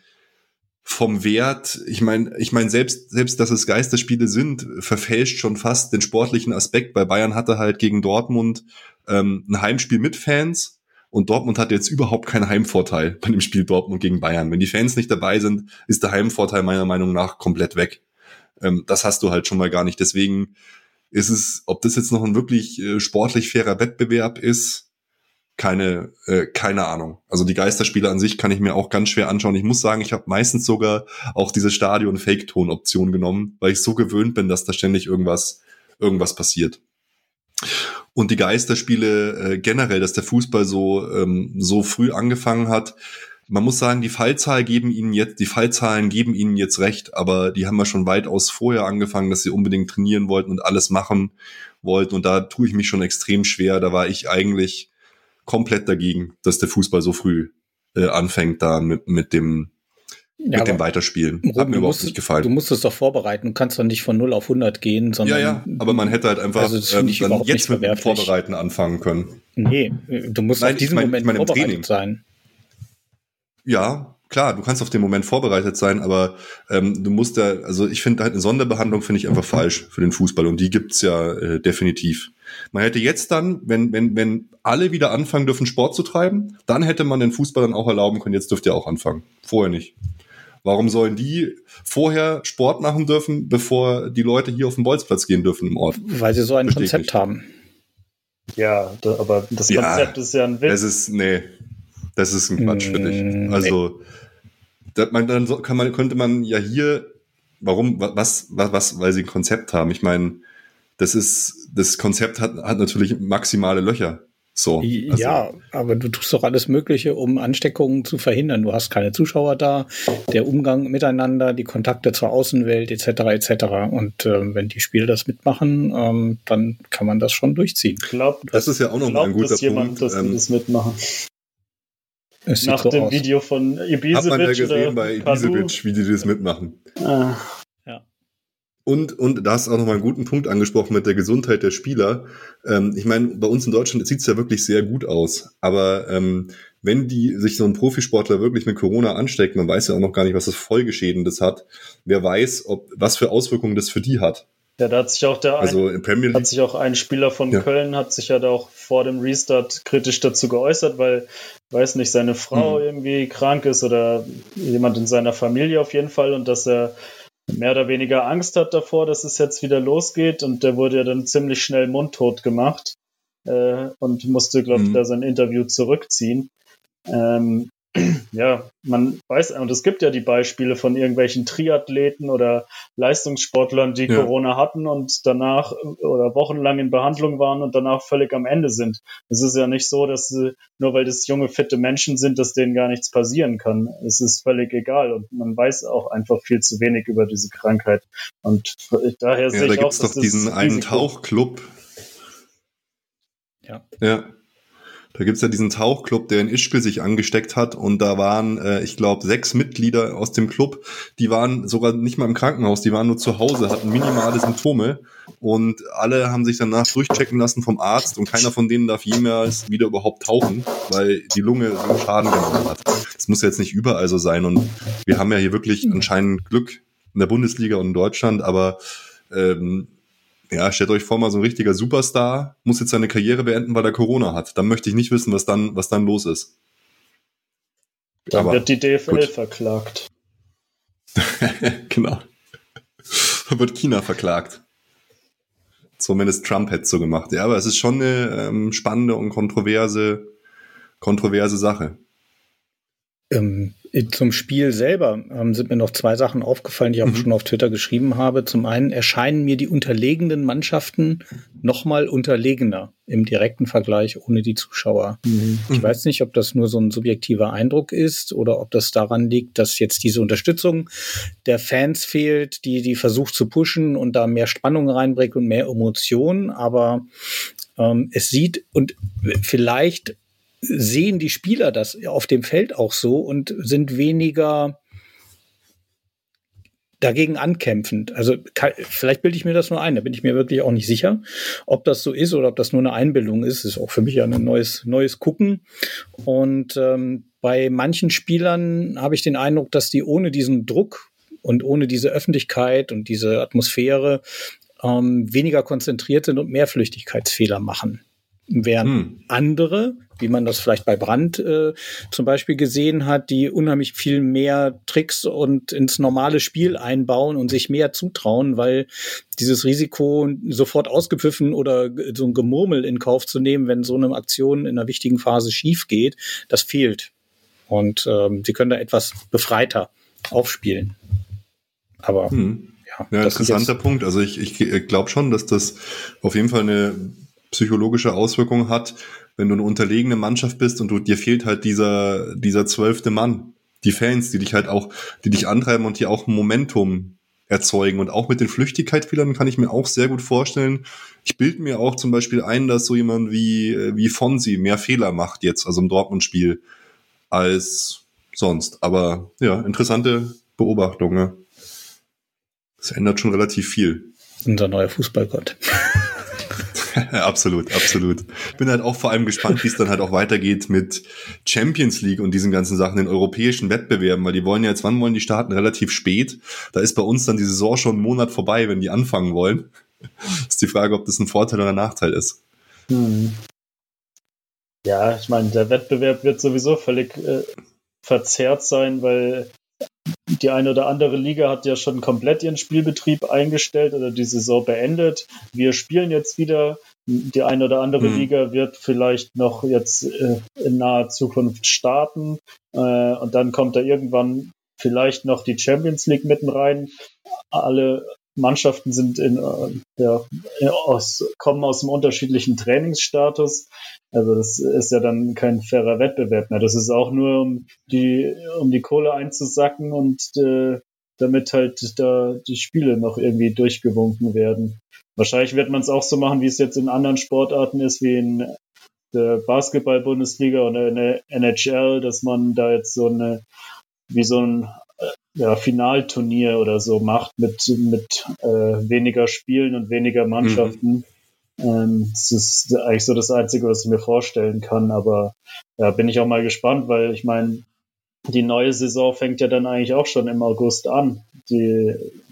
vom Wert, ich meine, selbst, dass es Geisterspiele sind, verfälscht schon fast den sportlichen Aspekt. Bei Bayern hatte halt gegen Dortmund ein Heimspiel mit Fans und Dortmund hat jetzt überhaupt keinen Heimvorteil bei dem Spiel Dortmund gegen Bayern. Wenn die Fans nicht dabei sind, ist der Heimvorteil meiner Meinung nach komplett weg. Das hast du halt schon mal gar nicht. Deswegen ist es, ob das jetzt noch ein wirklich sportlich fairer Wettbewerb ist, keine Ahnung. Also die Geisterspiele an sich kann ich mir auch ganz schwer anschauen. Ich muss sagen, ich habe meistens sogar auch diese Stadion-Fake-Ton-Option genommen, weil ich so gewöhnt bin, dass da ständig irgendwas passiert. Und die Geisterspiele generell, dass der Fußball so früh angefangen hat. Man muss sagen, die Fallzahlen geben ihnen jetzt recht, aber die haben ja schon weitaus vorher angefangen, dass sie unbedingt trainieren wollten und alles machen wollten. Und da tue ich mich schon extrem schwer. Da war ich eigentlich komplett dagegen, dass der Fußball so früh anfängt da mit dem Weiterspielen. Hat mir überhaupt nicht gefallen. Du musst es doch vorbereiten. Du kannst doch nicht von 0 auf 100 gehen, sondern... Ja, aber man hätte halt einfach dann jetzt mit dem Vorbereiten anfangen können. Nee, du musst auf diesen Moment vorbereitet sein. Ja, klar, du kannst auf den Moment vorbereitet sein, aber du musst also ich finde halt eine Sonderbehandlung finde ich einfach falsch für den Fußball und die gibt's ja definitiv. Man hätte jetzt dann, wenn alle wieder anfangen dürfen, Sport zu treiben, dann hätte man den Fußballern auch erlauben können, jetzt dürft ihr auch anfangen. Vorher nicht. Warum sollen die vorher Sport machen dürfen, bevor die Leute hier auf den Bolzplatz gehen dürfen im Ort? Weil sie so ein Konzept haben. Ja, aber das Konzept ist ja ein Witz. Das ist ein Quatsch, finde ich. Also, könnte man ja hier, warum, weil sie ein Konzept haben. Ich meine, das Konzept hat natürlich maximale Löcher. So. Also. Ja, aber du tust doch alles Mögliche, um Ansteckungen zu verhindern. Du hast keine Zuschauer da, der Umgang miteinander, die Kontakte zur Außenwelt, etc. Und wenn die Spieler das mitmachen, dann kann man das schon durchziehen. Das ist ja auch noch mal ein guter Punkt. Dass die das mitmachen. Nach so dem aus. Video von Ibisevic. Hat man ja gesehen bei Ibisevic, wie die das mitmachen. Ja. Und da hast du auch noch mal einen guten Punkt angesprochen mit der Gesundheit der Spieler. Ich meine, bei uns in Deutschland sieht es ja wirklich sehr gut aus. Aber wenn sich so ein Profisportler wirklich mit Corona ansteckt, man weiß ja auch noch gar nicht, was das Folgeschäden das hat. Wer weiß, was für Auswirkungen das für die hat. Ja, da hat sich auch ein Spieler von Köln hat sich ja da auch vor dem Restart kritisch dazu geäußert, weil, weiß nicht, seine Frau irgendwie krank ist oder jemand in seiner Familie auf jeden Fall und dass er mehr oder weniger Angst hat davor, dass es jetzt wieder losgeht und der wurde ja dann ziemlich schnell mundtot gemacht und musste, glaube ich, da sein Interview zurückziehen. Ja, man weiß, und es gibt ja die Beispiele von irgendwelchen Triathleten oder Leistungssportlern, die Corona hatten und danach oder wochenlang in Behandlung waren und danach völlig am Ende sind. Es ist ja nicht so, dass nur weil das junge, fitte Menschen sind, dass denen gar nichts passieren kann. Es ist völlig egal und man weiß auch einfach viel zu wenig über diese Krankheit. Und daher sehe ich auch, dass da gibt's doch diesen einen Tauchclub. Ja. Da gibt's ja diesen Tauchclub, der in Ischgl sich angesteckt hat und da waren, ich glaube, 6 Mitglieder aus dem Club, die waren sogar nicht mal im Krankenhaus, die waren nur zu Hause, hatten minimale Symptome und alle haben sich danach durchchecken lassen vom Arzt und keiner von denen darf jemals wieder überhaupt tauchen, weil die Lunge so Schaden genommen hat. Das muss jetzt nicht überall so sein und wir haben ja hier wirklich anscheinend Glück in der Bundesliga und in Deutschland, aber ja, stellt euch vor, mal so ein richtiger Superstar muss jetzt seine Karriere beenden, weil er Corona hat. Dann möchte ich nicht wissen, was dann los ist. Dann wird die DFL verklagt. Genau. Dann wird China verklagt. Zumindest Trump hätte es so gemacht. Ja, aber es ist schon eine spannende und kontroverse Sache. Zum Spiel selber sind mir noch 2 Sachen aufgefallen, die ich auch schon auf Twitter geschrieben habe. Zum einen erscheinen mir die unterlegenen Mannschaften noch mal unterlegener im direkten Vergleich ohne die Zuschauer. Ich weiß nicht, ob das nur so ein subjektiver Eindruck ist oder ob das daran liegt, dass jetzt diese Unterstützung der Fans fehlt, die versucht zu pushen und da mehr Spannung reinbringt und mehr Emotionen. Aber es sieht und vielleicht sehen die Spieler das auf dem Feld auch so und sind weniger dagegen ankämpfend. Also vielleicht bilde ich mir das nur ein, da bin ich mir wirklich auch nicht sicher, ob das so ist oder ob das nur eine Einbildung ist. Das ist auch für mich ja ein neues Gucken. Und bei manchen Spielern habe ich den Eindruck, dass die ohne diesen Druck und ohne diese Öffentlichkeit und diese Atmosphäre weniger konzentriert sind und mehr Flüchtigkeitsfehler machen. Während andere, wie man das vielleicht bei Brandt zum Beispiel gesehen hat, die unheimlich viel mehr Tricks und ins normale Spiel einbauen und sich mehr zutrauen, weil dieses Risiko sofort ausgepfiffen oder so ein Gemurmel in Kauf zu nehmen, wenn so eine Aktion in einer wichtigen Phase schief geht, das fehlt. Und sie können da etwas befreiter aufspielen. Aber ja, interessanter Punkt. Also ich glaube schon, dass das auf jeden Fall eine psychologische Auswirkung hat, wenn du eine unterlegene Mannschaft bist und dir fehlt halt dieser 12. Mann. Die Fans, die dich antreiben und die auch ein Momentum erzeugen. Und auch mit den Flüchtigkeitsfehlern kann ich mir auch sehr gut vorstellen. Ich bilde mir auch zum Beispiel ein, dass so jemand wie Fonsi mehr Fehler macht jetzt, also im Dortmund-Spiel, als sonst. Aber ja, interessante Beobachtung. Ne? Das ändert schon relativ viel. Unser neuer Fußballgott. Absolut. Ich bin halt auch vor allem gespannt, wie es dann halt auch weitergeht mit Champions League und diesen ganzen Sachen, den europäischen Wettbewerben, weil die wollen ja jetzt, wann wollen die starten? Relativ spät. Da ist bei uns dann die Saison schon einen Monat vorbei, wenn die anfangen wollen. Ist die Frage, ob das ein Vorteil oder ein Nachteil ist. Ja, ich meine, der Wettbewerb wird sowieso völlig verzerrt sein, weil die eine oder andere Liga hat ja schon komplett ihren Spielbetrieb eingestellt oder die Saison beendet. Wir spielen jetzt wieder. Die eine oder andere Liga wird vielleicht noch jetzt in naher Zukunft starten. Und dann kommt da irgendwann vielleicht noch die Champions League mitten rein. Alle Mannschaften sind kommen aus einem unterschiedlichen Trainingsstatus. Also das ist ja dann kein fairer Wettbewerb mehr. Das ist auch nur, um die Kohle einzusacken und damit halt da die Spiele noch irgendwie durchgewunken werden. Wahrscheinlich wird man es auch so machen, wie es jetzt in anderen Sportarten ist, wie in der Basketball-Bundesliga oder in der NHL, dass man da jetzt so ein Finalturnier oder so macht mit weniger Spielen und weniger Mannschaften. Das ist eigentlich so das Einzige, was ich mir vorstellen kann, aber ja, bin ich auch mal gespannt, weil ich meine, die neue Saison fängt ja dann eigentlich auch schon im August an. Die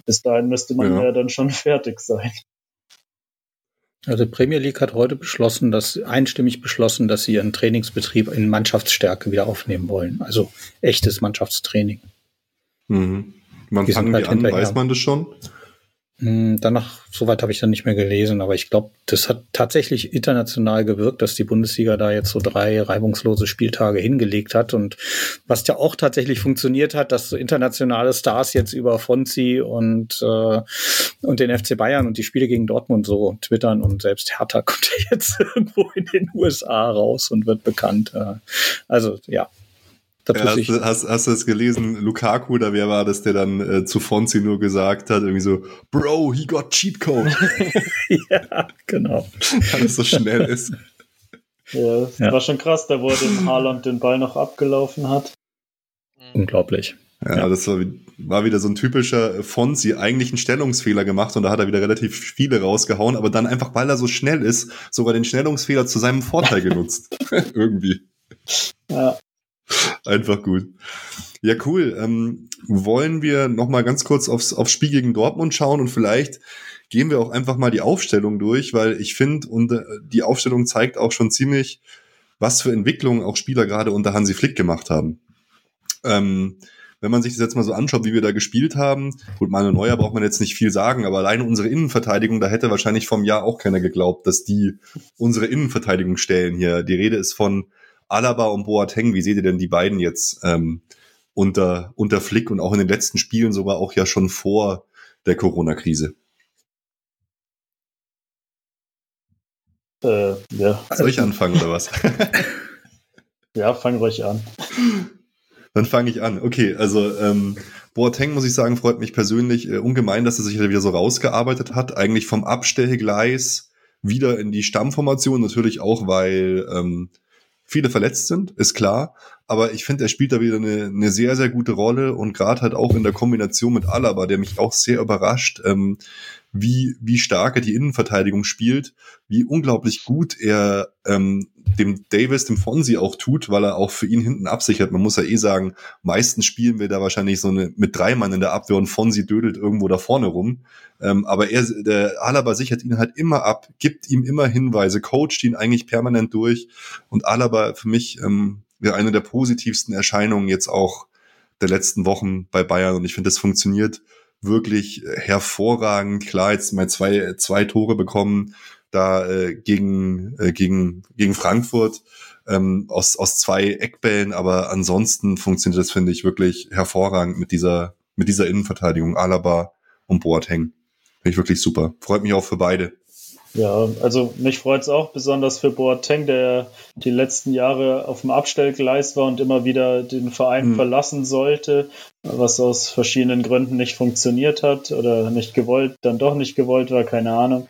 bis dahin müsste man ja dann schon fertig sein. Also Premier League hat heute einstimmig beschlossen, dass sie ihren Trainingsbetrieb in Mannschaftsstärke wieder aufnehmen wollen. Also echtes Mannschaftstraining. Mhm. Wann fangen die an? Weiß man das schon? Danach, soweit habe ich dann nicht mehr gelesen, aber ich glaube, das hat tatsächlich international gewirkt, dass die Bundesliga da jetzt so 3 reibungslose Spieltage hingelegt hat und was ja auch tatsächlich funktioniert hat, dass so internationale Stars jetzt über Fonzi und den FC Bayern und die Spiele gegen Dortmund so twittern und selbst Hertha kommt ja jetzt irgendwo in den USA raus und wird bekannt. Also, ja. Hast du das gelesen? Lukaku, da wer war das, der dann zu Fonzi nur gesagt hat, irgendwie so, Bro, he got cheat code. Ja, genau. Weil es so schnell ist. Ja, das war schon krass, da wo er dem Haaland den Ball noch abgelaufen hat. Unglaublich. Ja, das war wieder so ein typischer Fonzi, eigentlich einen Stellungsfehler gemacht und da hat er wieder relativ viele rausgehauen, aber dann einfach, weil er so schnell ist, sogar den Stellungsfehler zu seinem Vorteil genutzt. Irgendwie. Ja. Einfach gut. Ja, cool. Wollen wir noch mal ganz kurz aufs Spiel gegen Dortmund schauen und vielleicht gehen wir auch einfach mal die Aufstellung durch, weil ich finde, die Aufstellung zeigt auch schon ziemlich, was für Entwicklungen auch Spieler gerade unter Hansi Flick gemacht haben. Wenn man sich das jetzt mal so anschaut, wie wir da gespielt haben, gut, Manuel Neuer braucht man jetzt nicht viel sagen, aber alleine unsere Innenverteidigung, da hätte wahrscheinlich vom Jahr auch keiner geglaubt, dass die unsere Innenverteidigung stellen hier. Die Rede ist von Alaba und Boateng. Wie seht ihr denn die beiden jetzt unter Flick und auch in den letzten Spielen sogar auch ja schon vor der Corona-Krise? Ja. Soll ich anfangen oder was? Ja, fang ruhig an. Dann fange ich an. Okay, also Boateng, muss ich sagen, freut mich persönlich ungemein, dass er sich wieder so rausgearbeitet hat. Eigentlich vom Abstellgleis wieder in die Stammformation. Natürlich auch, weil viele verletzt sind, ist klar. Aber ich finde, er spielt da wieder eine sehr, sehr gute Rolle und gerade halt auch in der Kombination mit Alaba, der mich auch sehr überrascht, wie stark er die Innenverteidigung spielt, wie unglaublich gut er dem Davis, dem Fonsi auch tut, weil er auch für ihn hinten absichert. Man muss ja sagen, meistens spielen wir da wahrscheinlich mit 3 Mann in der Abwehr und Fonsi dödelt irgendwo da vorne rum. Aber der Alaba sichert ihn halt immer ab, gibt ihm immer Hinweise, coacht ihn eigentlich permanent durch und Alaba für mich eine der positivsten Erscheinungen jetzt auch der letzten Wochen bei Bayern und ich finde, das funktioniert wirklich hervorragend. Klar, jetzt mal zwei Tore bekommen, da gegen Frankfurt aus 2 Eckbällen, aber ansonsten funktioniert das, finde ich, wirklich hervorragend mit dieser Innenverteidigung, Alaba und Boateng. Finde ich wirklich super. Freut mich auch für beide. Ja, also mich freut es auch besonders für Boateng, der die letzten Jahre auf dem Abstellgleis war und immer wieder den Verein verlassen sollte, was aus verschiedenen Gründen nicht funktioniert hat oder nicht gewollt, dann doch nicht gewollt war, keine Ahnung.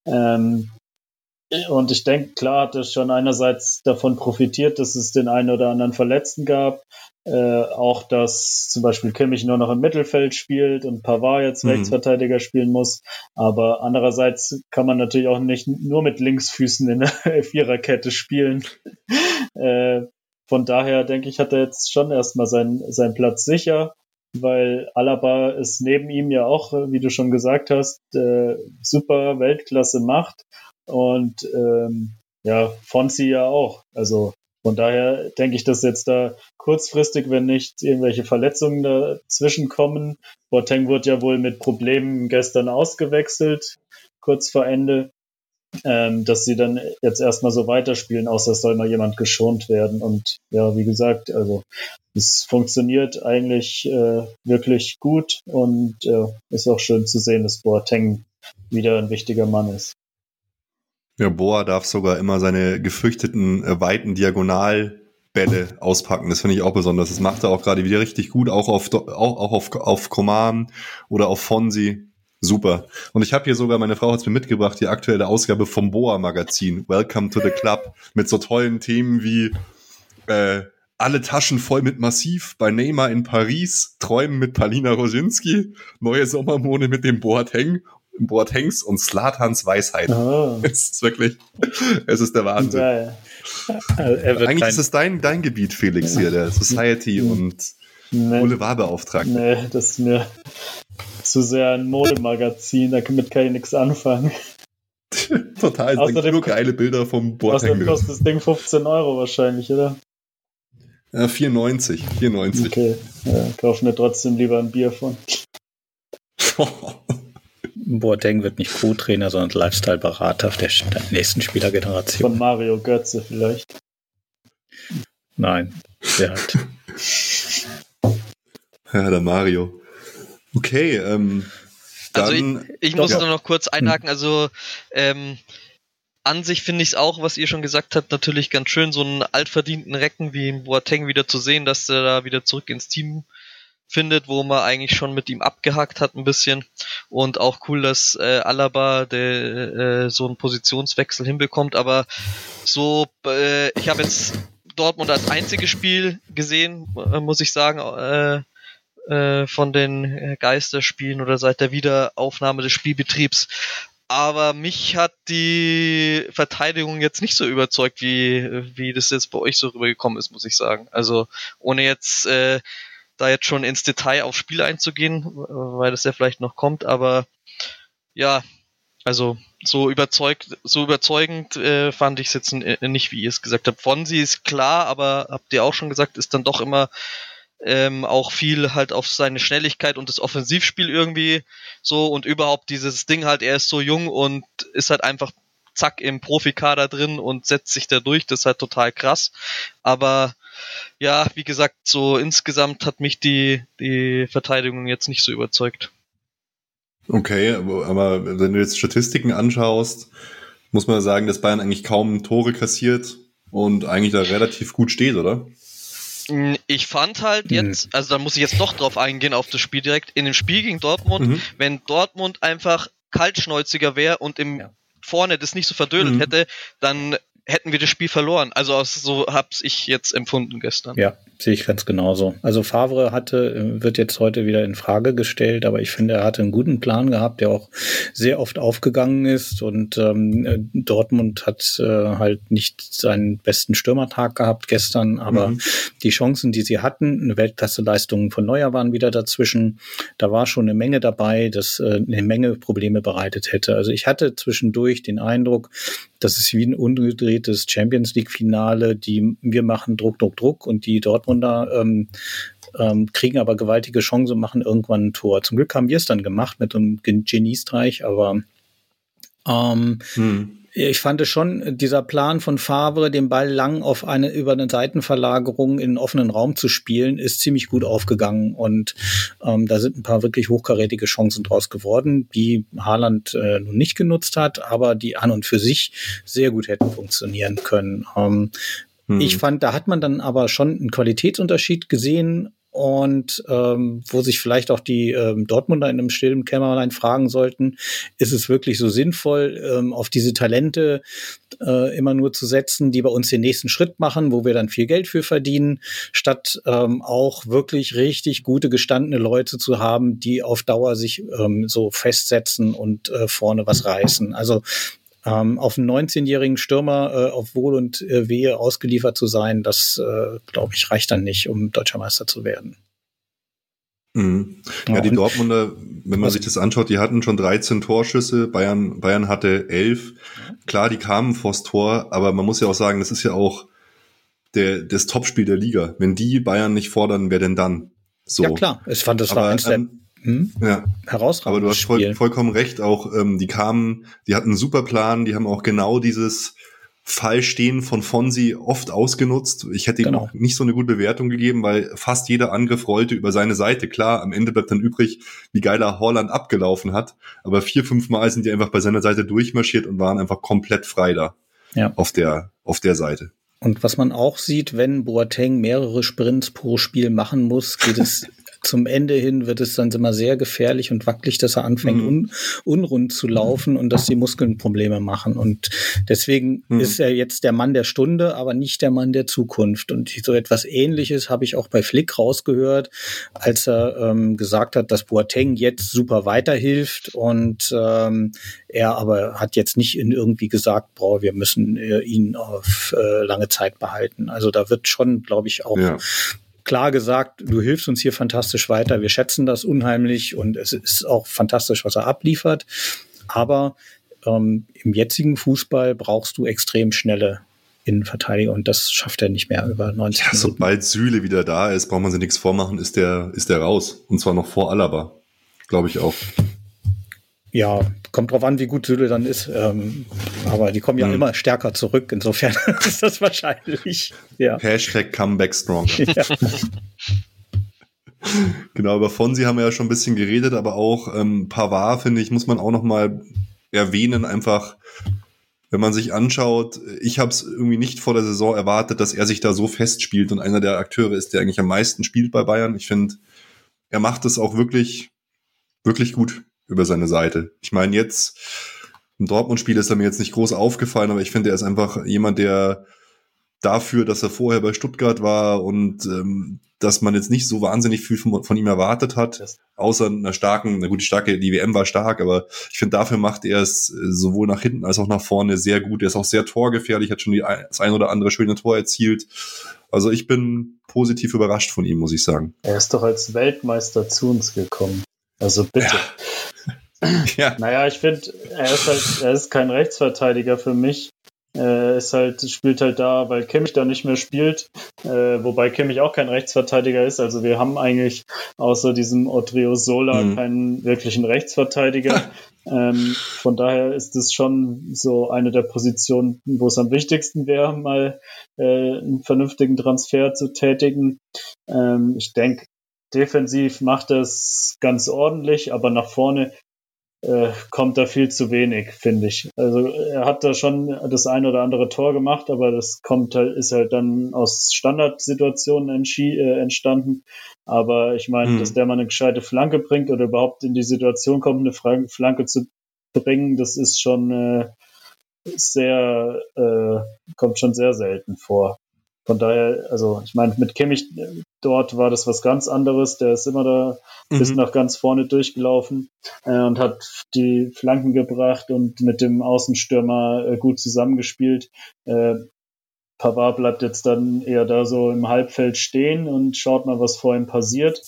Und ich denke, klar hat er schon einerseits davon profitiert, dass es den einen oder anderen Verletzten gab, auch dass zum Beispiel Kimmich nur noch im Mittelfeld spielt und Pavard jetzt Rechtsverteidiger spielen muss, aber andererseits kann man natürlich auch nicht nur mit Linksfüßen in der Viererkette spielen. Von daher denke ich, hat er jetzt schon erstmal seinen Platz sicher, weil Alaba ist neben ihm ja auch, wie du schon gesagt hast, super Weltklasse macht und Fonzi ja auch, also von daher denke ich, dass jetzt da kurzfristig, wenn nicht irgendwelche Verletzungen dazwischen kommen, Boateng wurde ja wohl mit Problemen gestern ausgewechselt, kurz vor Ende, dass sie dann jetzt erstmal so weiterspielen, außer es soll mal jemand geschont werden. Und ja, wie gesagt, also es funktioniert eigentlich wirklich gut und ist auch schön zu sehen, dass Boateng wieder ein wichtiger Mann ist. Ja, Boa darf sogar immer seine gefürchteten weiten Diagonalbälle auspacken. Das finde ich auch besonders. Das macht er auch gerade wieder richtig gut, auch auf Coman oder auf Fonsi. Super. Und ich habe hier sogar, meine Frau hat es mir mitgebracht, die aktuelle Ausgabe vom Boa-Magazin. Welcome to the Club. Mit so tollen Themen wie alle Taschen voll mit Massiv bei Neymar in Paris, Träumen mit Palina Roginski, neue Sommermode mit dem Boatengs und Zlatans Weisheit. Oh. Es ist wirklich, es ist der Wahnsinn. Eigentlich ist es dein Gebiet, Felix, hier, der Society und Boulevardbeauftragte. Nee, das ist mir zu sehr ein Modemagazin, damit kann ich nichts anfangen. Total, es sind nur geile Bilder vom Boateng. Außerdem kostet das Ding 15 € wahrscheinlich, oder? Ja, 94. Okay, ja, kauf mir trotzdem lieber ein Bier von. Boateng wird nicht Co-Trainer, sondern Lifestyle-Berater der nächsten Spielergeneration. Von Mario Götze vielleicht. Nein, der hat. Ja, der Mario. Okay, also dann, ich muss nur noch kurz einhaken, also an sich finde ich es auch, was ihr schon gesagt habt, natürlich ganz schön, so einen altverdienten Recken wie Boateng wieder zu sehen, dass der da wieder zurück ins Team findet, wo man eigentlich schon mit ihm abgehakt hat ein bisschen, und auch cool, dass Alaba so einen Positionswechsel hinbekommt, aber so, ich habe jetzt Dortmund als einziges Spiel gesehen, muss ich sagen, von den Geisterspielen oder seit der Wiederaufnahme des Spielbetriebs. Aber mich hat die Verteidigung jetzt nicht so überzeugt, wie das jetzt bei euch so rübergekommen ist, muss ich sagen. Also ohne jetzt da jetzt schon ins Detail aufs Spiel einzugehen, weil das ja vielleicht noch kommt, aber ja, also so überzeugend fand ich es jetzt nicht, wie ihr es gesagt habt. Fonsi ist klar, aber habt ihr auch schon gesagt, ist dann doch immer auch viel halt auf seine Schnelligkeit und das Offensivspiel irgendwie so, und überhaupt dieses Ding halt, er ist so jung und ist halt einfach zack im Profikader drin und setzt sich da durch, das ist halt total krass. Aber ja, wie gesagt, so insgesamt hat mich die Verteidigung jetzt nicht so überzeugt. Okay, aber wenn du jetzt Statistiken anschaust, muss man sagen, dass Bayern eigentlich kaum Tore kassiert und eigentlich da relativ gut steht, oder? Ich fand halt jetzt, also da muss ich jetzt doch drauf eingehen auf das Spiel direkt, in dem Spiel gegen Dortmund, wenn Dortmund einfach kaltschnäuziger wäre und vorne das nicht so verdödelt hätte, dann hätten wir das Spiel verloren. Also so hab's ich jetzt empfunden gestern. Ja, sehe ich ganz genauso. Also Favre wird jetzt heute wieder in Frage gestellt, aber ich finde, er hatte einen guten Plan gehabt, der auch sehr oft aufgegangen ist, und Dortmund hat halt nicht seinen besten Stürmertag gehabt gestern, aber die Chancen, die sie hatten, eine Weltklasse-Leistung von Neuer waren wieder dazwischen, da war schon eine Menge dabei, das eine Menge Probleme bereitet hätte. Also ich hatte zwischendurch den Eindruck, das ist wie ein umgedrehtes Champions-League-Finale, wir machen Druck und die Dortmunder kriegen aber gewaltige Chancen und machen irgendwann ein Tor. Zum Glück haben wir es dann gemacht mit einem Geniestreich, aber ich fand es schon, dieser Plan von Favre, den Ball lang über eine Seitenverlagerung in einen offenen Raum zu spielen, ist ziemlich gut aufgegangen, und da sind ein paar wirklich hochkarätige Chancen draus geworden, die Haaland nun nicht genutzt hat, aber die an und für sich sehr gut hätten funktionieren können. Ich fand, da hat man dann aber schon einen Qualitätsunterschied gesehen, und wo sich vielleicht auch die Dortmunder in einem stillen Kämmerlein fragen sollten, ist es wirklich so sinnvoll, auf diese Talente immer nur zu setzen, die bei uns den nächsten Schritt machen, wo wir dann viel Geld für verdienen, statt auch wirklich richtig gute, gestandene Leute zu haben, die auf Dauer sich so festsetzen und vorne was reißen. Also auf einen 19-jährigen Stürmer auf Wohl und Wehe ausgeliefert zu sein, das, glaube ich, reicht dann nicht, um Deutscher Meister zu werden. Ja, die Dortmunder, wenn man sich das anschaut, die hatten schon 13 Torschüsse, Bayern hatte 11. Klar, die kamen vors Tor, aber man muss ja auch sagen, das ist ja auch das Topspiel der Liga. Wenn die Bayern nicht fordern, wer denn dann? So. Ja klar, ich fand, das war eins der herausragend. Aber du hast vollkommen recht, auch die hatten einen super Plan, die haben auch genau dieses Fallstehen von Fonsi oft ausgenutzt. Ich hätte ihm auch nicht so eine gute Bewertung gegeben, weil fast jeder Angriff rollte über seine Seite. Klar, am Ende bleibt dann übrig, wie geil er Haaland abgelaufen hat, aber 4-5 Mal sind die einfach bei seiner Seite durchmarschiert und waren einfach komplett frei da auf der Seite. Und was man auch sieht, wenn Boateng mehrere Sprints pro Spiel machen muss, geht es zum Ende hin, wird es dann immer sehr gefährlich und wackelig, dass er anfängt, unrund zu laufen und dass die Muskeln Probleme machen. Und deswegen ist er jetzt der Mann der Stunde, aber nicht der Mann der Zukunft. Und so etwas Ähnliches habe ich auch bei Flick rausgehört, als er gesagt hat, dass Boateng jetzt super weiterhilft, und er aber hat jetzt nicht irgendwie gesagt, wir müssen ihn auf lange Zeit behalten. Also da wird schon, glaube ich, auch klar gesagt, du hilfst uns hier fantastisch weiter, wir schätzen das unheimlich und es ist auch fantastisch, was er abliefert. Aber im jetzigen Fußball brauchst du extrem schnelle Innenverteidiger und das schafft er nicht mehr über 90 Minuten. Sobald Süle wieder da ist, braucht man sich nichts vormachen, ist der raus. Und zwar noch vor Alaba. Glaube ich auch. Ja, kommt drauf an, wie gut Süle dann ist. Aber die kommen ja immer stärker zurück. Insofern ist das wahrscheinlich. Ja. Hashtag Comeback Stronger. Ja. Genau, über Fonsi haben wir ja schon ein bisschen geredet, aber auch Pavard, finde ich, muss man auch noch mal erwähnen, einfach, wenn man sich anschaut, ich habe es irgendwie nicht vor der Saison erwartet, dass er sich da so festspielt und einer der Akteure ist, der eigentlich am meisten spielt bei Bayern. Ich finde, er macht es auch wirklich, wirklich gut über seine Seite. Ich meine, jetzt im Dortmund-Spiel ist er mir jetzt nicht groß aufgefallen, aber ich finde, er ist einfach jemand, der dafür, dass er vorher bei Stuttgart war und dass man jetzt nicht so wahnsinnig viel von ihm erwartet hat, außer einer starken, die WM war stark, aber ich finde, dafür macht er es sowohl nach hinten als auch nach vorne sehr gut. Er ist auch sehr torgefährlich, hat schon das ein oder andere schöne Tor erzielt. Also ich bin positiv überrascht von ihm, muss ich sagen. Er ist doch als Weltmeister zu uns gekommen. Also bitte. Ja. Naja, ich finde, er ist kein Rechtsverteidiger für mich. Spielt halt da, weil Kimmich da nicht mehr spielt, wobei Kimmich auch kein Rechtsverteidiger ist. Also wir haben eigentlich außer diesem Odriozola keinen wirklichen Rechtsverteidiger. Von daher ist es schon so eine der Positionen, wo es am wichtigsten wäre, mal einen vernünftigen Transfer zu tätigen. Ich denke, defensiv macht er es ganz ordentlich, aber nach vorne kommt da viel zu wenig, finde ich. Also er hat da schon das ein oder andere Tor gemacht, aber das ist halt dann aus Standardsituationen entstanden. Aber ich meine, dass der mal eine gescheite Flanke bringt oder überhaupt in die Situation kommt, eine Flanke zu bringen, das ist schon kommt schon sehr selten vor. Von daher, also ich meine, mit Kimmich dort war das was ganz anderes. Der ist immer da bis nach ganz vorne durchgelaufen und hat die Flanken gebracht und mit dem Außenstürmer gut zusammengespielt. Pavard bleibt jetzt dann eher da so im Halbfeld stehen und schaut mal, was vor ihm passiert.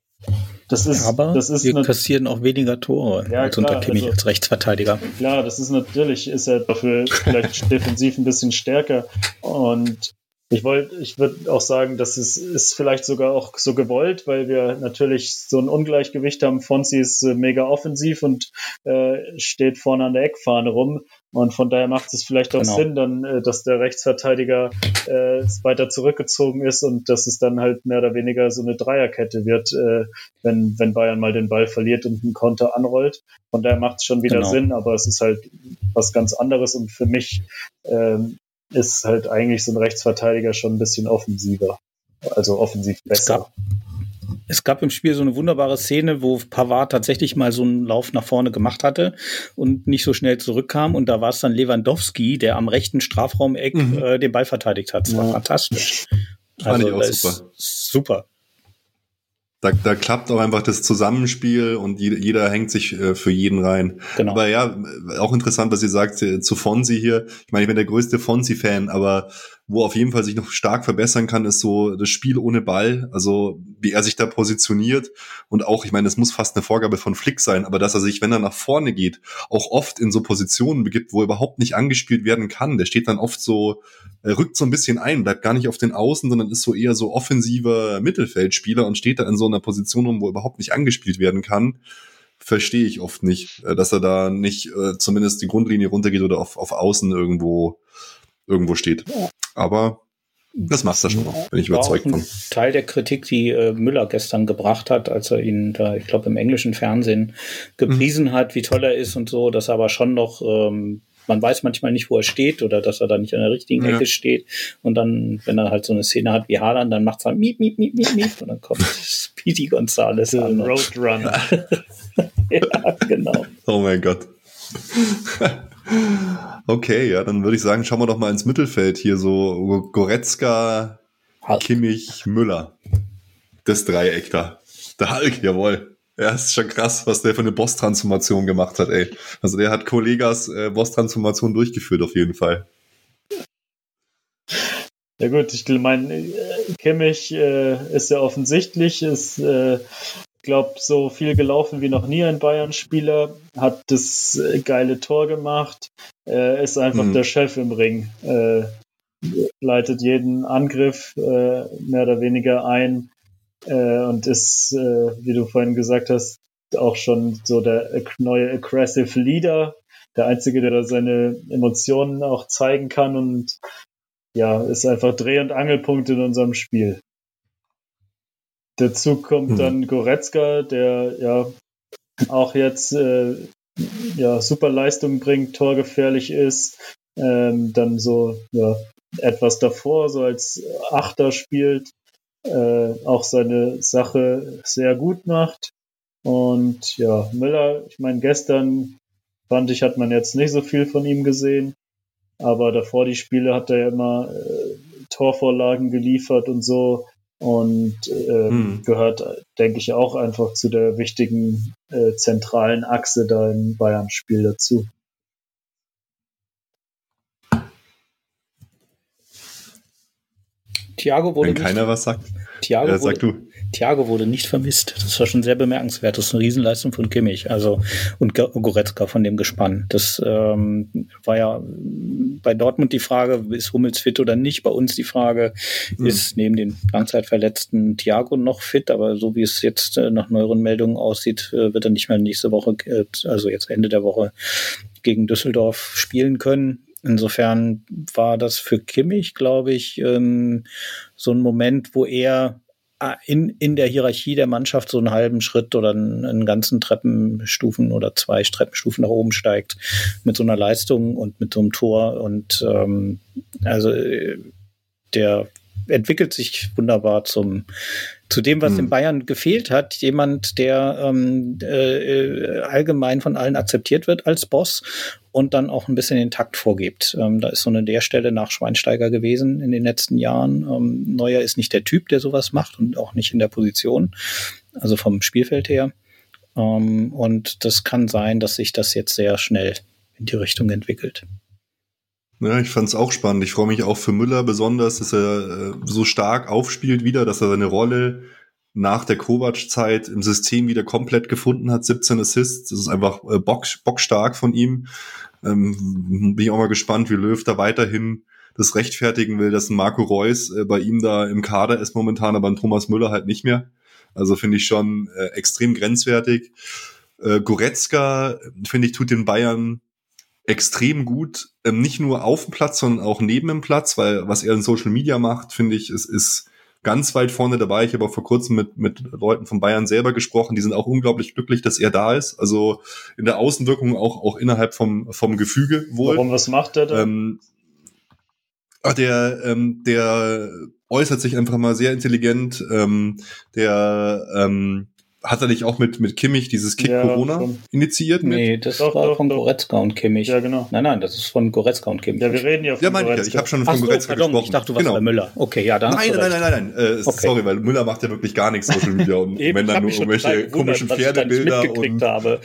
Wir kassieren auch weniger Tore als unter Kimmich als Rechtsverteidiger. Klar, ist er dafür vielleicht defensiv ein bisschen stärker und ich würde auch sagen, das ist vielleicht sogar auch so gewollt, weil wir natürlich so ein Ungleichgewicht haben. Fonsi ist mega offensiv und steht vorne an der Eckfahne rum. Und von daher macht es vielleicht auch Sinn, dann, dass der Rechtsverteidiger weiter zurückgezogen ist und dass es dann halt mehr oder weniger so eine Dreierkette wird, wenn Bayern mal den Ball verliert und einen Konter anrollt. Von daher macht es schon wieder Sinn, aber es ist halt was ganz anderes und für mich ist halt eigentlich so ein Rechtsverteidiger schon ein bisschen offensiver, also offensiv besser. Es gab im Spiel so eine wunderbare Szene, wo Pavard tatsächlich mal so einen Lauf nach vorne gemacht hatte und nicht so schnell zurückkam und da war es dann Lewandowski, der am rechten Strafraumeck den Ball verteidigt hat. Das war fantastisch. Fand ich auch super. Super. Da klappt auch einfach das Zusammenspiel und jeder hängt sich für jeden rein. Genau. Aber ja, auch interessant, was ihr sagt zu Fonsi hier. Ich meine, ich bin der größte Fonsi-Fan, aber wo auf jeden Fall sich noch stark verbessern kann, ist so das Spiel ohne Ball. Also wie er sich da positioniert und auch, ich meine, das muss fast eine Vorgabe von Flick sein, aber dass er sich, wenn er nach vorne geht, auch oft in so Positionen begibt, wo er überhaupt nicht angespielt werden kann. Der steht dann oft so, rückt so ein bisschen ein, bleibt gar nicht auf den Außen, sondern ist so eher so offensiver Mittelfeldspieler und steht da in so einer Position rum, wo er überhaupt nicht angespielt werden kann. Verstehe ich oft nicht, dass er da nicht zumindest die Grundlinie runtergeht oder auf Außen irgendwo steht. Aber das macht er schon noch, bin ich überzeugt von. Teil der Kritik, die Müller gestern gebracht hat, als er ihn da, ich glaube, im englischen Fernsehen gepriesen hat, wie toll er ist und so, dass er aber schon noch man weiß manchmal nicht, wo er steht oder dass er da nicht an der richtigen Ecke steht. Und dann, wenn er halt so eine Szene hat wie Haaland, dann macht es halt miep, miep, miep, miep, miep und dann kommt Speedy Gonzales an. Roadrunner. Ja, genau. Oh mein Gott. Okay, ja, dann würde ich sagen, schauen wir doch mal ins Mittelfeld hier, so Goretzka, Kimmich, Müller. Das Dreieck da. Der Hulk, jawohl. Ja, ist schon krass, was der für eine Boss-Transformation gemacht hat, ey. Also der hat Kollegas Boss-Transformation durchgeführt, auf jeden Fall. Ja gut, ich meine, Kimmich ist ja offensichtlich, ist, glaube so viel gelaufen wie noch nie ein Bayern-Spieler, hat das geile Tor gemacht, ist einfach der Chef im Ring, leitet jeden Angriff mehr oder weniger ein und ist, wie du vorhin gesagt hast, auch schon so der neue aggressive Leader, der Einzige, der da seine Emotionen auch zeigen kann und ja, ist einfach Dreh- und Angelpunkt in unserem Spiel. Dazu kommt dann Goretzka, der ja auch jetzt super Leistung bringt, torgefährlich ist, dann so etwas davor, so als Achter spielt, auch seine Sache sehr gut macht. Und ja, Müller, ich meine, gestern fand ich, hat man jetzt nicht so viel von ihm gesehen, aber davor die Spiele hat er ja immer Torvorlagen geliefert und so und gehört, denke ich, auch einfach zu der wichtigen zentralen Achse da im Bayern-Spiel dazu. Thiago wurde Wenn keiner was sagt, sag du. Thiago wurde nicht vermisst. Das war schon sehr bemerkenswert. Das ist eine Riesenleistung von Kimmich, also und Goretzka von dem Gespann. Das war ja bei Dortmund die Frage, ist Hummels fit oder nicht? Bei uns die Frage, ist neben den langzeitverletzten Thiago noch fit? Aber so wie es jetzt nach neueren Meldungen aussieht, wird er nicht mehr nächste Woche, also jetzt Ende der Woche, gegen Düsseldorf spielen können. Insofern war das für Kimmich, glaube ich, so ein Moment, wo er in der Hierarchie der Mannschaft so einen halben Schritt oder einen ganzen Treppenstufen oder 2 Treppenstufen nach oben steigt mit so einer Leistung und mit so einem Tor. Und also der entwickelt sich wunderbar zu dem, was in Bayern gefehlt hat. Jemand, der allgemein von allen akzeptiert wird als Boss und dann auch ein bisschen den Takt vorgibt. Da ist so eine Leerstelle nach Schweinsteiger gewesen in den letzten Jahren. Neuer ist nicht der Typ, der sowas macht und auch nicht in der Position, also vom Spielfeld her. Und das kann sein, dass sich das jetzt sehr schnell in die Richtung entwickelt. Ja, ich fand's auch spannend. Ich freue mich auch für Müller besonders, dass er so stark aufspielt wieder, dass er seine Rolle nach der Kovac-Zeit im System wieder komplett gefunden hat. 17 Assists, das ist einfach bockstark von ihm. Bin ich auch mal gespannt, wie Löw da weiterhin das rechtfertigen will, dass ein Marco Reus bei ihm da im Kader ist momentan, aber ein Thomas Müller halt nicht mehr. Also finde ich schon extrem grenzwertig. Goretzka, finde ich, tut den Bayern extrem gut, nicht nur auf dem Platz, sondern auch neben dem Platz, weil was er in Social Media macht, finde ich, ist ganz weit vorne dabei. Ich habe auch vor kurzem mit Leuten von Bayern selber gesprochen, die sind auch unglaublich glücklich, dass er da ist. Also in der Außenwirkung auch innerhalb vom Gefüge wohl. Warum, was macht er da? Der äußert sich einfach mal sehr intelligent. Hat er nicht auch mit Kimmich dieses Kick Corona initiiert? Nee, das war von Goretzka und Kimmich. Ja, genau. Nein, das ist von Goretzka und Kimmich. Ja, wir reden ja von Goretzka. Ich habe schon von Goretzka gesprochen. Ich dachte, du warst bei Müller. Okay, ja, dann Nein. Okay. Sorry, weil Müller macht ja wirklich gar nichts Social Media und wenn dann nur irgendwelche komischen Pferdebilder und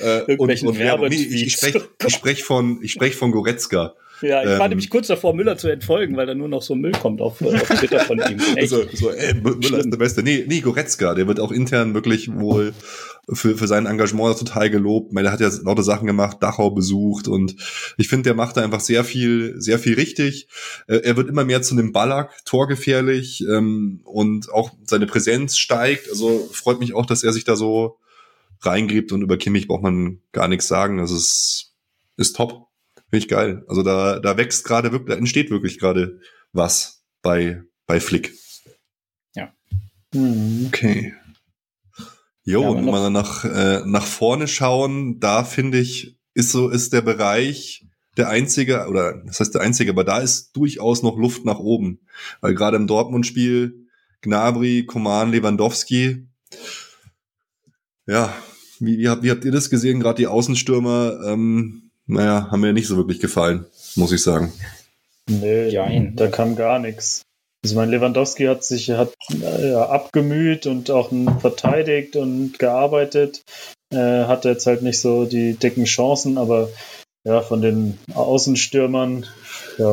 ich sprech von Goretzka. Ja, ich war nämlich kurz davor, Müller zu entfolgen, weil da nur noch so Müll kommt auf Twitter von ihm. Müller ist der Beste. Nee, Goretzka, der wird auch intern wirklich wohl für sein Engagement total gelobt. Ich meine, der hat ja lauter Sachen gemacht, Dachau besucht und ich finde, der macht da einfach sehr viel richtig. Er wird immer mehr zu einem Ballack, torgefährlich und auch seine Präsenz steigt. Also freut mich auch, dass er sich da so reingräbt und über Kimmich braucht man gar nichts sagen. Das ist top. Finde ich geil. Also da wächst gerade wirklich, da entsteht wirklich gerade was bei Flick. Ja. Okay. Und wenn wir nach vorne schauen, da finde ich, ist der Bereich der einzige, oder das heißt der einzige, aber da ist durchaus noch Luft nach oben. Weil gerade im Dortmund-Spiel Gnabry, Coman, Lewandowski, ja, wie habt ihr das gesehen? Gerade die Außenstürmer, haben mir nicht so wirklich gefallen, muss ich sagen. Nee, da kam gar nichts. Also mein Lewandowski hat abgemüht und auch verteidigt und gearbeitet. Hatte jetzt halt nicht so die dicken Chancen, aber ja, von den Außenstürmern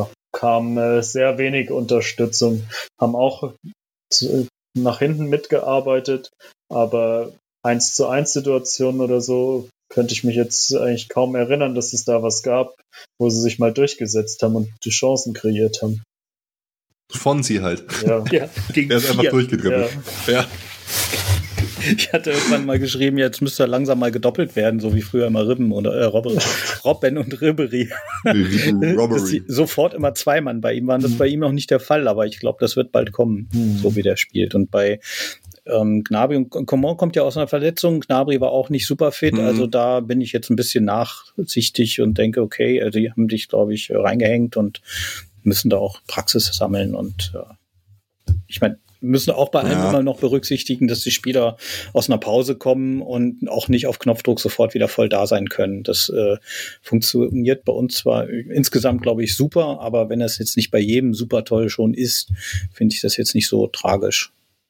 kam sehr wenig Unterstützung, haben auch nach hinten mitgearbeitet, aber 1-zu-1 Situationen oder so könnte ich mich jetzt eigentlich kaum erinnern, dass es da was gab, wo sie sich mal durchgesetzt haben und die Chancen kreiert haben. Fonzie halt. Ja, gegen er ist einfach durchgedribbelt. Ja. Ich hatte irgendwann mal geschrieben, jetzt müsste er langsam mal gedoppelt werden, so wie früher immer Robben und Ribery. Sofort immer 2 Mann bei ihm waren. Das bei ihm noch nicht der Fall, aber ich glaube, das wird bald kommen, so wie der spielt. Und bei Gnabry und Coman kommt ja aus einer Verletzung. Gnabry war auch nicht super fit, also da bin ich jetzt ein bisschen nachsichtig und denke, okay, also die haben dich, glaube ich, reingehängt und müssen da auch Praxis sammeln und ich meine, müssen auch bei allem immer noch berücksichtigen, dass die Spieler aus einer Pause kommen und auch nicht auf Knopfdruck sofort wieder voll da sein können. Das funktioniert bei uns zwar insgesamt, glaube ich, super, aber wenn das jetzt nicht bei jedem super toll schon ist, finde ich das jetzt nicht so tragisch.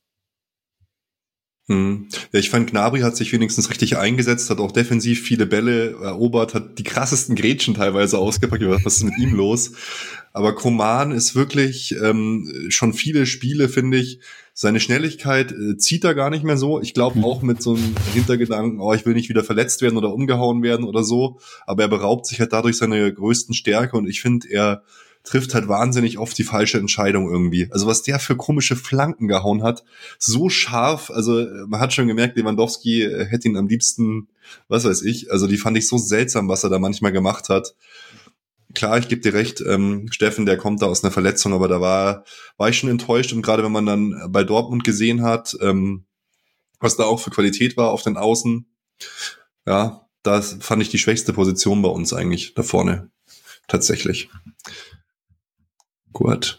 Ja, ich fand, Gnabry hat sich wenigstens richtig eingesetzt, hat auch defensiv viele Bälle erobert, hat die krassesten Grätschen teilweise ausgepackt. Was ist mit ihm los? Aber Coman ist wirklich schon viele Spiele, finde ich, seine Schnelligkeit zieht er gar nicht mehr so. Ich glaube auch mit so einem Hintergedanken, ich will nicht wieder verletzt werden oder umgehauen werden oder so. Aber er beraubt sich halt dadurch seine größten Stärke und ich finde, er trifft halt wahnsinnig oft die falsche Entscheidung irgendwie. Also was der für komische Flanken gehauen hat, so scharf, also man hat schon gemerkt, Lewandowski hätte ihn am liebsten, was weiß ich, also die fand ich so seltsam, was er da manchmal gemacht hat. Klar, ich gebe dir recht, Steffen, der kommt da aus einer Verletzung, aber da war ich schon enttäuscht und gerade wenn man dann bei Dortmund gesehen hat, was da auch für Qualität war auf den Außen, ja, das fand ich die schwächste Position bei uns eigentlich da vorne, tatsächlich. Gut.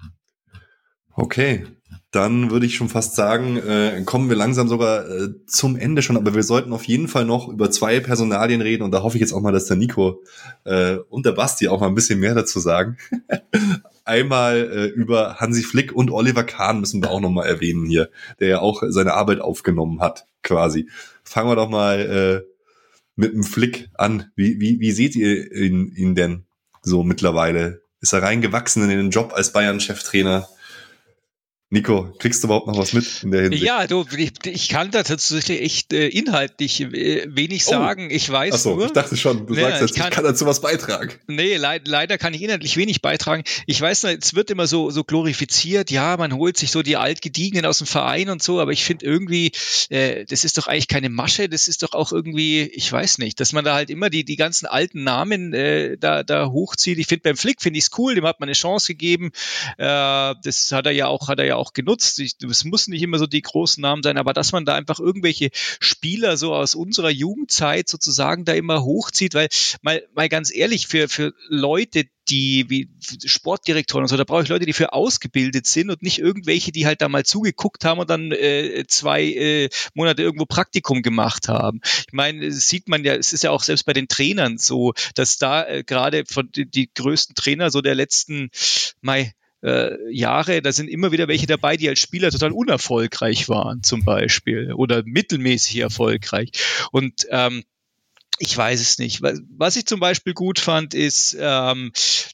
Okay, dann würde ich schon fast sagen, kommen wir langsam sogar zum Ende schon, aber wir sollten auf jeden Fall noch über 2 Personalien reden und da hoffe ich jetzt auch mal, dass der Nico und der Basti auch mal ein bisschen mehr dazu sagen. Einmal über Hansi Flick und Oliver Kahn müssen wir auch noch mal erwähnen hier, der ja auch seine Arbeit aufgenommen hat, quasi. Fangen wir doch mal mit dem Flick an. Wie seht ihr ihn denn so mittlerweile? Ist er reingewachsen in den Job als Bayern-Cheftrainer? Nico, kriegst du überhaupt noch was mit in der Hinsicht? Ja, ich kann da tatsächlich echt inhaltlich wenig sagen. Ich weiß Achso, ich dachte schon, du sagst jetzt, ich kann dazu was beitragen. Nee, leider kann ich inhaltlich wenig beitragen. Ich weiß noch, es wird immer so glorifiziert, ja, man holt sich so die Altgediegenen aus dem Verein und so, aber ich finde irgendwie, das ist doch eigentlich keine Masche, das ist doch auch irgendwie, ich weiß nicht, dass man da halt immer die ganzen alten Namen da hochzieht. Ich finde, beim Flick finde ich es cool, dem hat man eine Chance gegeben. Das hat er ja auch genutzt. Es muss nicht immer so die großen Namen sein, aber dass man da einfach irgendwelche Spieler so aus unserer Jugendzeit sozusagen da immer hochzieht, weil mal ganz ehrlich, für Leute, die wie Sportdirektoren und so, da brauche ich Leute, die für ausgebildet sind und nicht irgendwelche, die halt da mal zugeguckt haben und dann 2 Monate irgendwo Praktikum gemacht haben. Ich meine, sieht man ja, es ist ja auch selbst bei den Trainern so, dass da gerade von die größten Trainer so der letzten Jahre, da sind immer wieder welche dabei, die als Spieler total unerfolgreich waren, zum Beispiel, oder mittelmäßig erfolgreich. Und ich weiß es nicht. Was ich zum Beispiel gut fand, ist jetzt habe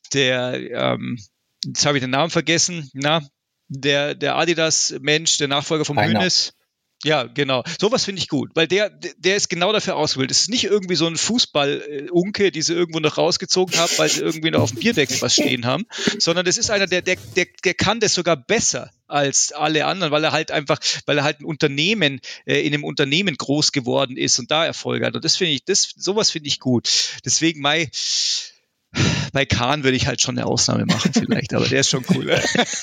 ich den Namen vergessen, der Adidas-Mensch, der Nachfolger vom Hoeneß. Ja, genau. Sowas finde ich gut, weil der ist genau dafür ausgewählt. Es ist nicht irgendwie so ein Fußball-Unke, die sie irgendwo noch rausgezogen haben, weil sie irgendwie noch auf dem Bierdeckel was stehen haben, sondern das ist einer, der kann das sogar besser als alle anderen, weil er halt ein Unternehmen in einem Unternehmen groß geworden ist und da Erfolg hat. Und sowas finde ich gut. Deswegen bei Kahn würde ich halt schon eine Ausnahme machen vielleicht, aber der ist schon cool.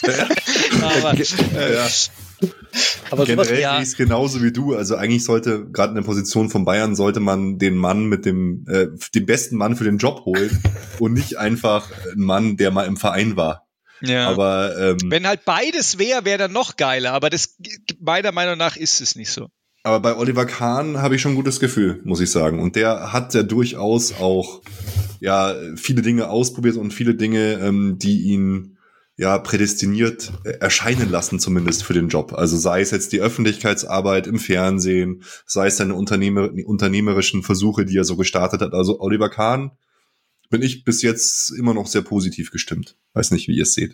Aber generell sehe ich es genauso wie du. Also eigentlich sollte, gerade in der Position von Bayern, sollte man den Mann mit den besten Mann für den Job holen und nicht einfach einen Mann, der mal im Verein war. Ja. Aber wenn halt beides wäre dann noch geiler, aber das meiner Meinung nach ist es nicht so. Aber bei Oliver Kahn habe ich schon ein gutes Gefühl, muss ich sagen. Und der hat ja durchaus auch viele Dinge ausprobiert und viele Dinge, die ihn prädestiniert erscheinen lassen, zumindest für den Job. Also sei es jetzt die Öffentlichkeitsarbeit im Fernsehen, sei es seine unternehmerischen Versuche, die er so gestartet hat. Also Oliver Kahn bin ich bis jetzt immer noch sehr positiv gestimmt. Weiß nicht, wie ihr es seht.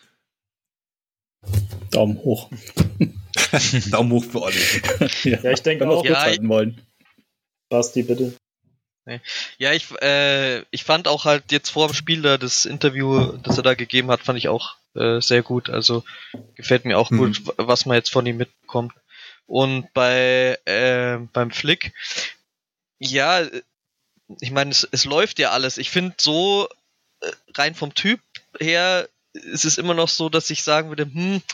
Daumen hoch. Daumen hoch für Olli. Ja, ich denke auch. Ja, halten wollen. Basti, bitte. Ja, ich fand auch halt jetzt vor dem Spiel da das Interview, das er da gegeben hat, fand ich auch sehr gut. Also gefällt mir auch gut, was man jetzt von ihm mitbekommt. Und beim Flick, ja, ich meine, es läuft ja alles. Ich finde so, rein vom Typ her, ist es immer noch so, dass ich sagen würde,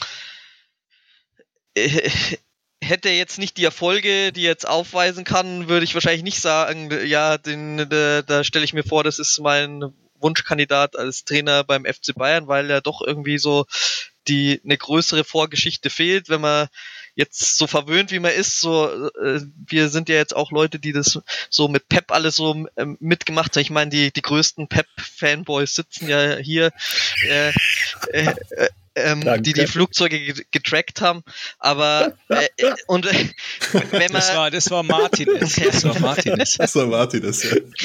hätte er jetzt nicht die Erfolge, die er jetzt aufweisen kann, würde ich wahrscheinlich nicht sagen, ja, da stelle ich mir vor, das ist mein Wunschkandidat als Trainer beim FC Bayern, weil er doch irgendwie so eine größere Vorgeschichte fehlt, wenn man jetzt so verwöhnt wie man ist, so wir sind ja jetzt auch Leute, die das so mit Pep alles so mitgemacht haben. Ich meine, die größten Pep-Fanboys sitzen ja hier, die Flugzeuge getrackt haben, aber und wenn man das war Martinez. Das war Martinez.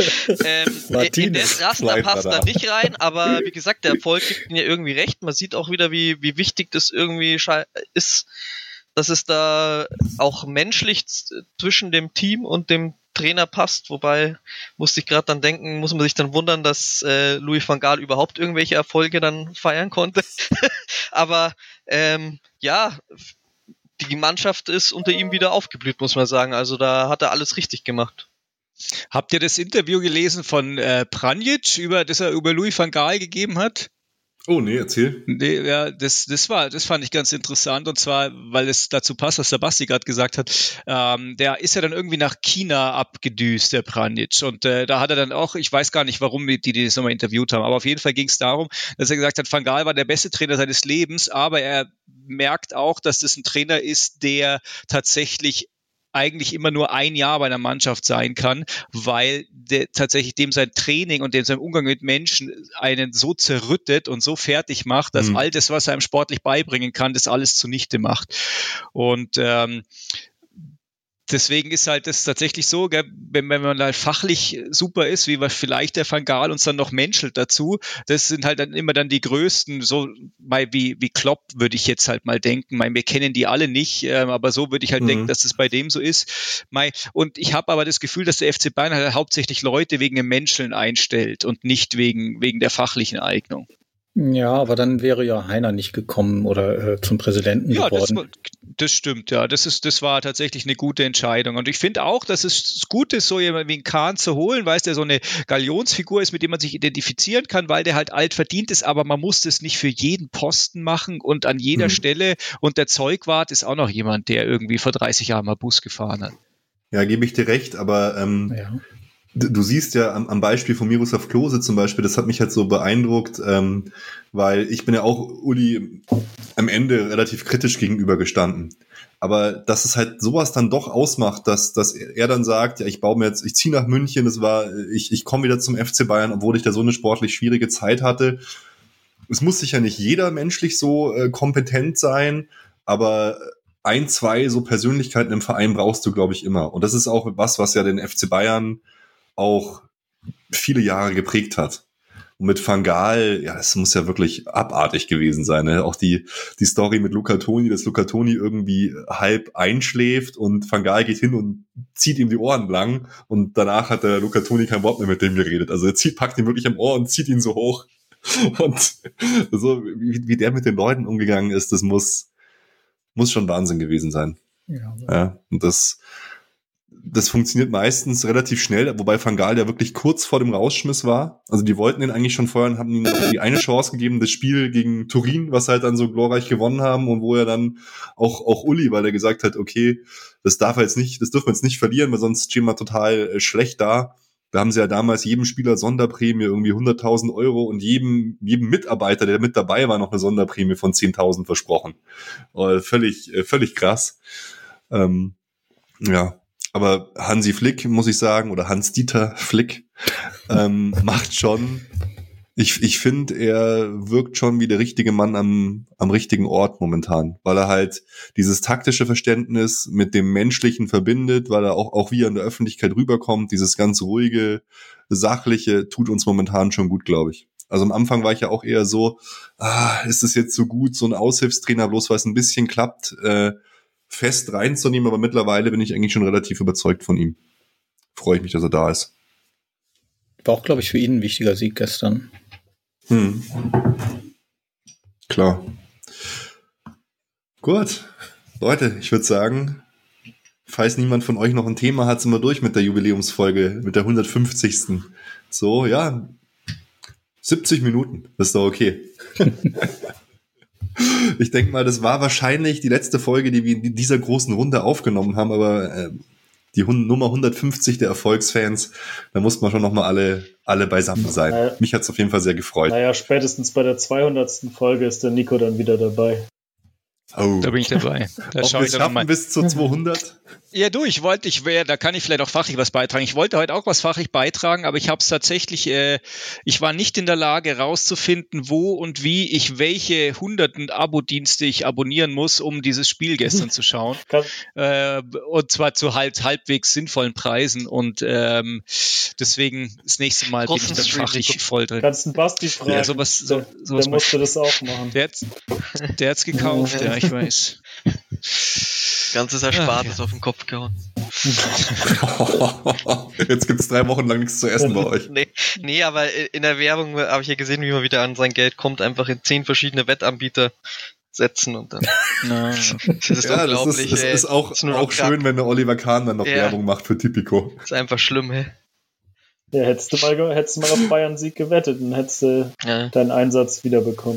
In das Raster passt er nicht rein, aber wie gesagt, der Erfolg gibt ihm ja irgendwie recht. Man sieht auch wieder, wie wichtig das irgendwie ist, dass es da auch menschlich zwischen dem Team und dem Trainer passt, wobei muss man sich dann wundern, dass Louis van Gaal überhaupt irgendwelche Erfolge dann feiern konnte. Aber ja, die Mannschaft ist unter ihm wieder aufgeblüht, muss man sagen. Also da hat er alles richtig gemacht. Habt ihr das Interview gelesen von Pranjic, das er über Louis van Gaal gegeben hat? Oh, nee, erzähl. Nee, ja, das fand ich ganz interessant, und zwar, weil es dazu passt, was der Basti gerade gesagt hat. Der ist ja dann irgendwie nach China abgedüst, der Pranjic, und da hat er dann auch, ich weiß gar nicht, warum die das nochmal interviewt haben, aber auf jeden Fall ging es darum, dass er gesagt hat, Van Gaal war der beste Trainer seines Lebens, aber er merkt auch, dass das ein Trainer ist, der tatsächlich eigentlich immer nur ein Jahr bei einer Mannschaft sein kann, weil tatsächlich dem sein Training und dem sein Umgang mit Menschen einen so zerrüttet und so fertig macht, dass all das, was er ihm sportlich beibringen kann, das alles zunichte macht. Und deswegen ist halt das tatsächlich so, gell, wenn man halt fachlich super ist, wie vielleicht der Van Gaal uns dann noch menschelt dazu, das sind halt dann immer dann die Größten, so wie Klopp, würde ich jetzt halt mal denken. Wir kennen die alle nicht, aber so würde ich halt denken, dass das bei dem so ist. Und ich habe aber das Gefühl, dass der FC Bayern halt hauptsächlich Leute wegen dem Menscheln einstellt und nicht wegen der fachlichen Eignung. Ja, aber dann wäre ja Heiner nicht gekommen oder zum Präsidenten geworden. Das stimmt, ja. Das war tatsächlich eine gute Entscheidung. Und ich finde auch, dass es gut ist, so jemanden wie einen Kahn zu holen, weil der so eine Galionsfigur ist, mit dem man sich identifizieren kann, weil der halt alt verdient ist, aber man muss das nicht für jeden Posten machen und an jeder Stelle. Und der Zeugwart ist auch noch jemand, der irgendwie vor 30 Jahren mal Bus gefahren hat. Ja, gebe ich dir recht, aber du siehst ja am Beispiel von Miroslav Klose zum Beispiel, das hat mich halt so beeindruckt, weil ich bin ja auch Uli am Ende relativ kritisch gegenübergestanden. Aber dass es halt sowas dann doch ausmacht, dass er dann sagt, ja, ich ziehe nach München, ich komme wieder zum FC Bayern, obwohl ich da so eine sportlich schwierige Zeit hatte. Es muss sicher nicht jeder menschlich so kompetent sein, aber 1, 2 so Persönlichkeiten im Verein brauchst du, glaube ich, immer. Und das ist auch was ja den FC Bayern auch viele Jahre geprägt hat. Und mit Van Gaal, ja, das muss ja wirklich abartig gewesen sein. Ne? Auch die Story mit Luca Toni, dass Luca Toni irgendwie halb einschläft und Van Gaal geht hin und zieht ihm die Ohren lang und danach hat der Luca Toni kein Wort mehr mit dem geredet. Also er packt ihn wirklich am Ohr und zieht ihn so hoch. Und so, wie der mit den Leuten umgegangen ist, das muss schon Wahnsinn gewesen sein. Ja, und das funktioniert meistens relativ schnell, wobei Van Gaal ja wirklich kurz vor dem Rausschmiss war. Also die wollten ihn eigentlich schon feuern, haben ihm die eine Chance gegeben, das Spiel gegen Turin, was halt dann so glorreich gewonnen haben und wo er dann auch Uli, weil er gesagt hat, okay, das dürfen wir jetzt nicht verlieren, weil sonst stehen wir total schlecht da. Da haben sie ja damals jedem Spieler Sonderprämie, irgendwie 100.000 € und jedem Mitarbeiter, der mit dabei war, noch eine Sonderprämie von 10.000 versprochen. Völlig krass. Ja. Aber Hansi Flick, muss ich sagen, oder Hans-Dieter Flick, macht schon Ich finde, er wirkt schon wie der richtige Mann am richtigen Ort momentan, weil er halt dieses taktische Verständnis mit dem Menschlichen verbindet, weil er auch wie er in der Öffentlichkeit rüberkommt, dieses ganz ruhige, sachliche, tut uns momentan schon gut, glaube ich. Also am Anfang war ich ja auch eher so, ist es jetzt so gut, so ein Aushilfstrainer, bloß weil es ein bisschen klappt, fest reinzunehmen, aber mittlerweile bin ich eigentlich schon relativ überzeugt von ihm. Freue ich mich, dass er da ist. War auch, glaube ich, für ihn ein wichtiger Sieg gestern. Klar. Gut. Leute, ich würde sagen, falls niemand von euch noch ein Thema hat, sind wir durch mit der Jubiläumsfolge, mit der 150. So, ja, 70 Minuten, das ist doch okay. Ich denke mal, das war wahrscheinlich die letzte Folge, die wir in dieser großen Runde aufgenommen haben, aber die Nummer 150 der Erfolgsfans, da muss man schon nochmal alle beisammen sein. Mich hat es auf jeden Fall sehr gefreut. Naja, spätestens bei der 200. Folge ist der Nico dann wieder dabei. Oh. Da bin ich dabei. Da ob wir es schaffen bis zur 200? Ja, da kann ich vielleicht auch fachlich was beitragen. Ich wollte heute auch was fachlich beitragen, aber ich habe es tatsächlich, ich war nicht in der Lage rauszufinden, wo und wie ich welche hunderten Abo-Dienste ich abonnieren muss, um dieses Spiel gestern zu schauen. Und zwar zu halbwegs sinnvollen Preisen und deswegen das nächste Mal bin ich dann fachlich voll drin. Kannst du Basti fragen? Ja, sowas der musste das auch machen. Der hat's gekauft, ja, ich weiß. Ganzes Erspartes auf den Kopf gehauen. Jetzt gibt's 3 Wochen lang nichts zu essen bei euch. Nee, aber in der Werbung habe ich ja gesehen, wie man wieder an sein Geld kommt, einfach in 10 verschiedene Wettanbieter setzen und dann. Das ist unglaublich. Das ist auch schön, wenn der Oliver Kahn dann noch Werbung macht für Tipico. Das ist einfach schlimm, hey. Ja, hättest du mal auf Bayern-Sieg gewettet, dann hättest du deinen Einsatz wiederbekommen.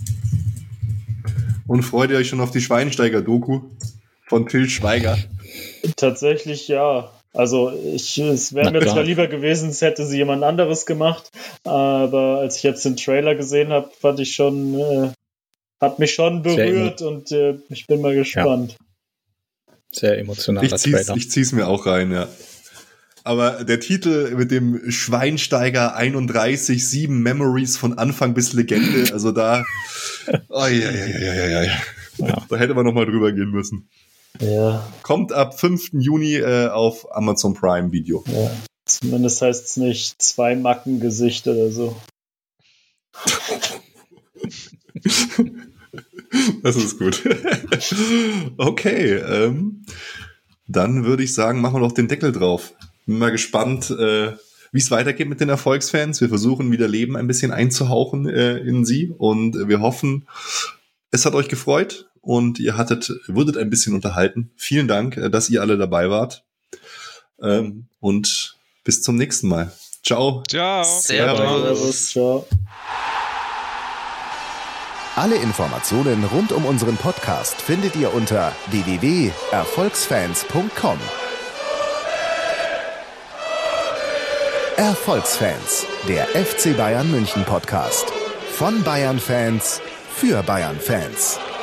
Und freut ihr euch schon auf die Schweinsteiger-Doku von Til Schweiger? Tatsächlich ja. Also es wäre mir zwar lieber gewesen, es hätte sie jemand anderes gemacht, aber als ich jetzt den Trailer gesehen habe, fand ich schon, hat mich schon berührt und ich bin mal gespannt. Ja. Sehr emotionaler Trailer. Ich zieh's mir auch rein, ja. Aber der Titel mit dem Schweinsteiger 31, 7 Memories von Anfang bis Legende, also da, da hätte man nochmal drüber gehen müssen. Ja. Kommt ab 5. Juni auf Amazon Prime Video. Ja. Zumindest heißt es nicht 2 Mackengesicht oder so. Das ist gut. Okay, dann würde ich sagen, machen wir doch den Deckel drauf. Bin mal gespannt, wie es weitergeht mit den Erfolgsfans. Wir versuchen wieder Leben ein bisschen einzuhauchen in sie und wir hoffen, es hat euch gefreut und ihr wurdet ein bisschen unterhalten. Vielen Dank, dass ihr alle dabei wart und bis zum nächsten Mal. Ciao. Ciao. Servus. Ciao. Alle Informationen rund um unseren Podcast findet ihr unter www.erfolgsfans.com. Erfolgsfans, der FC Bayern München Podcast. Von Bayern Fans für Bayern Fans.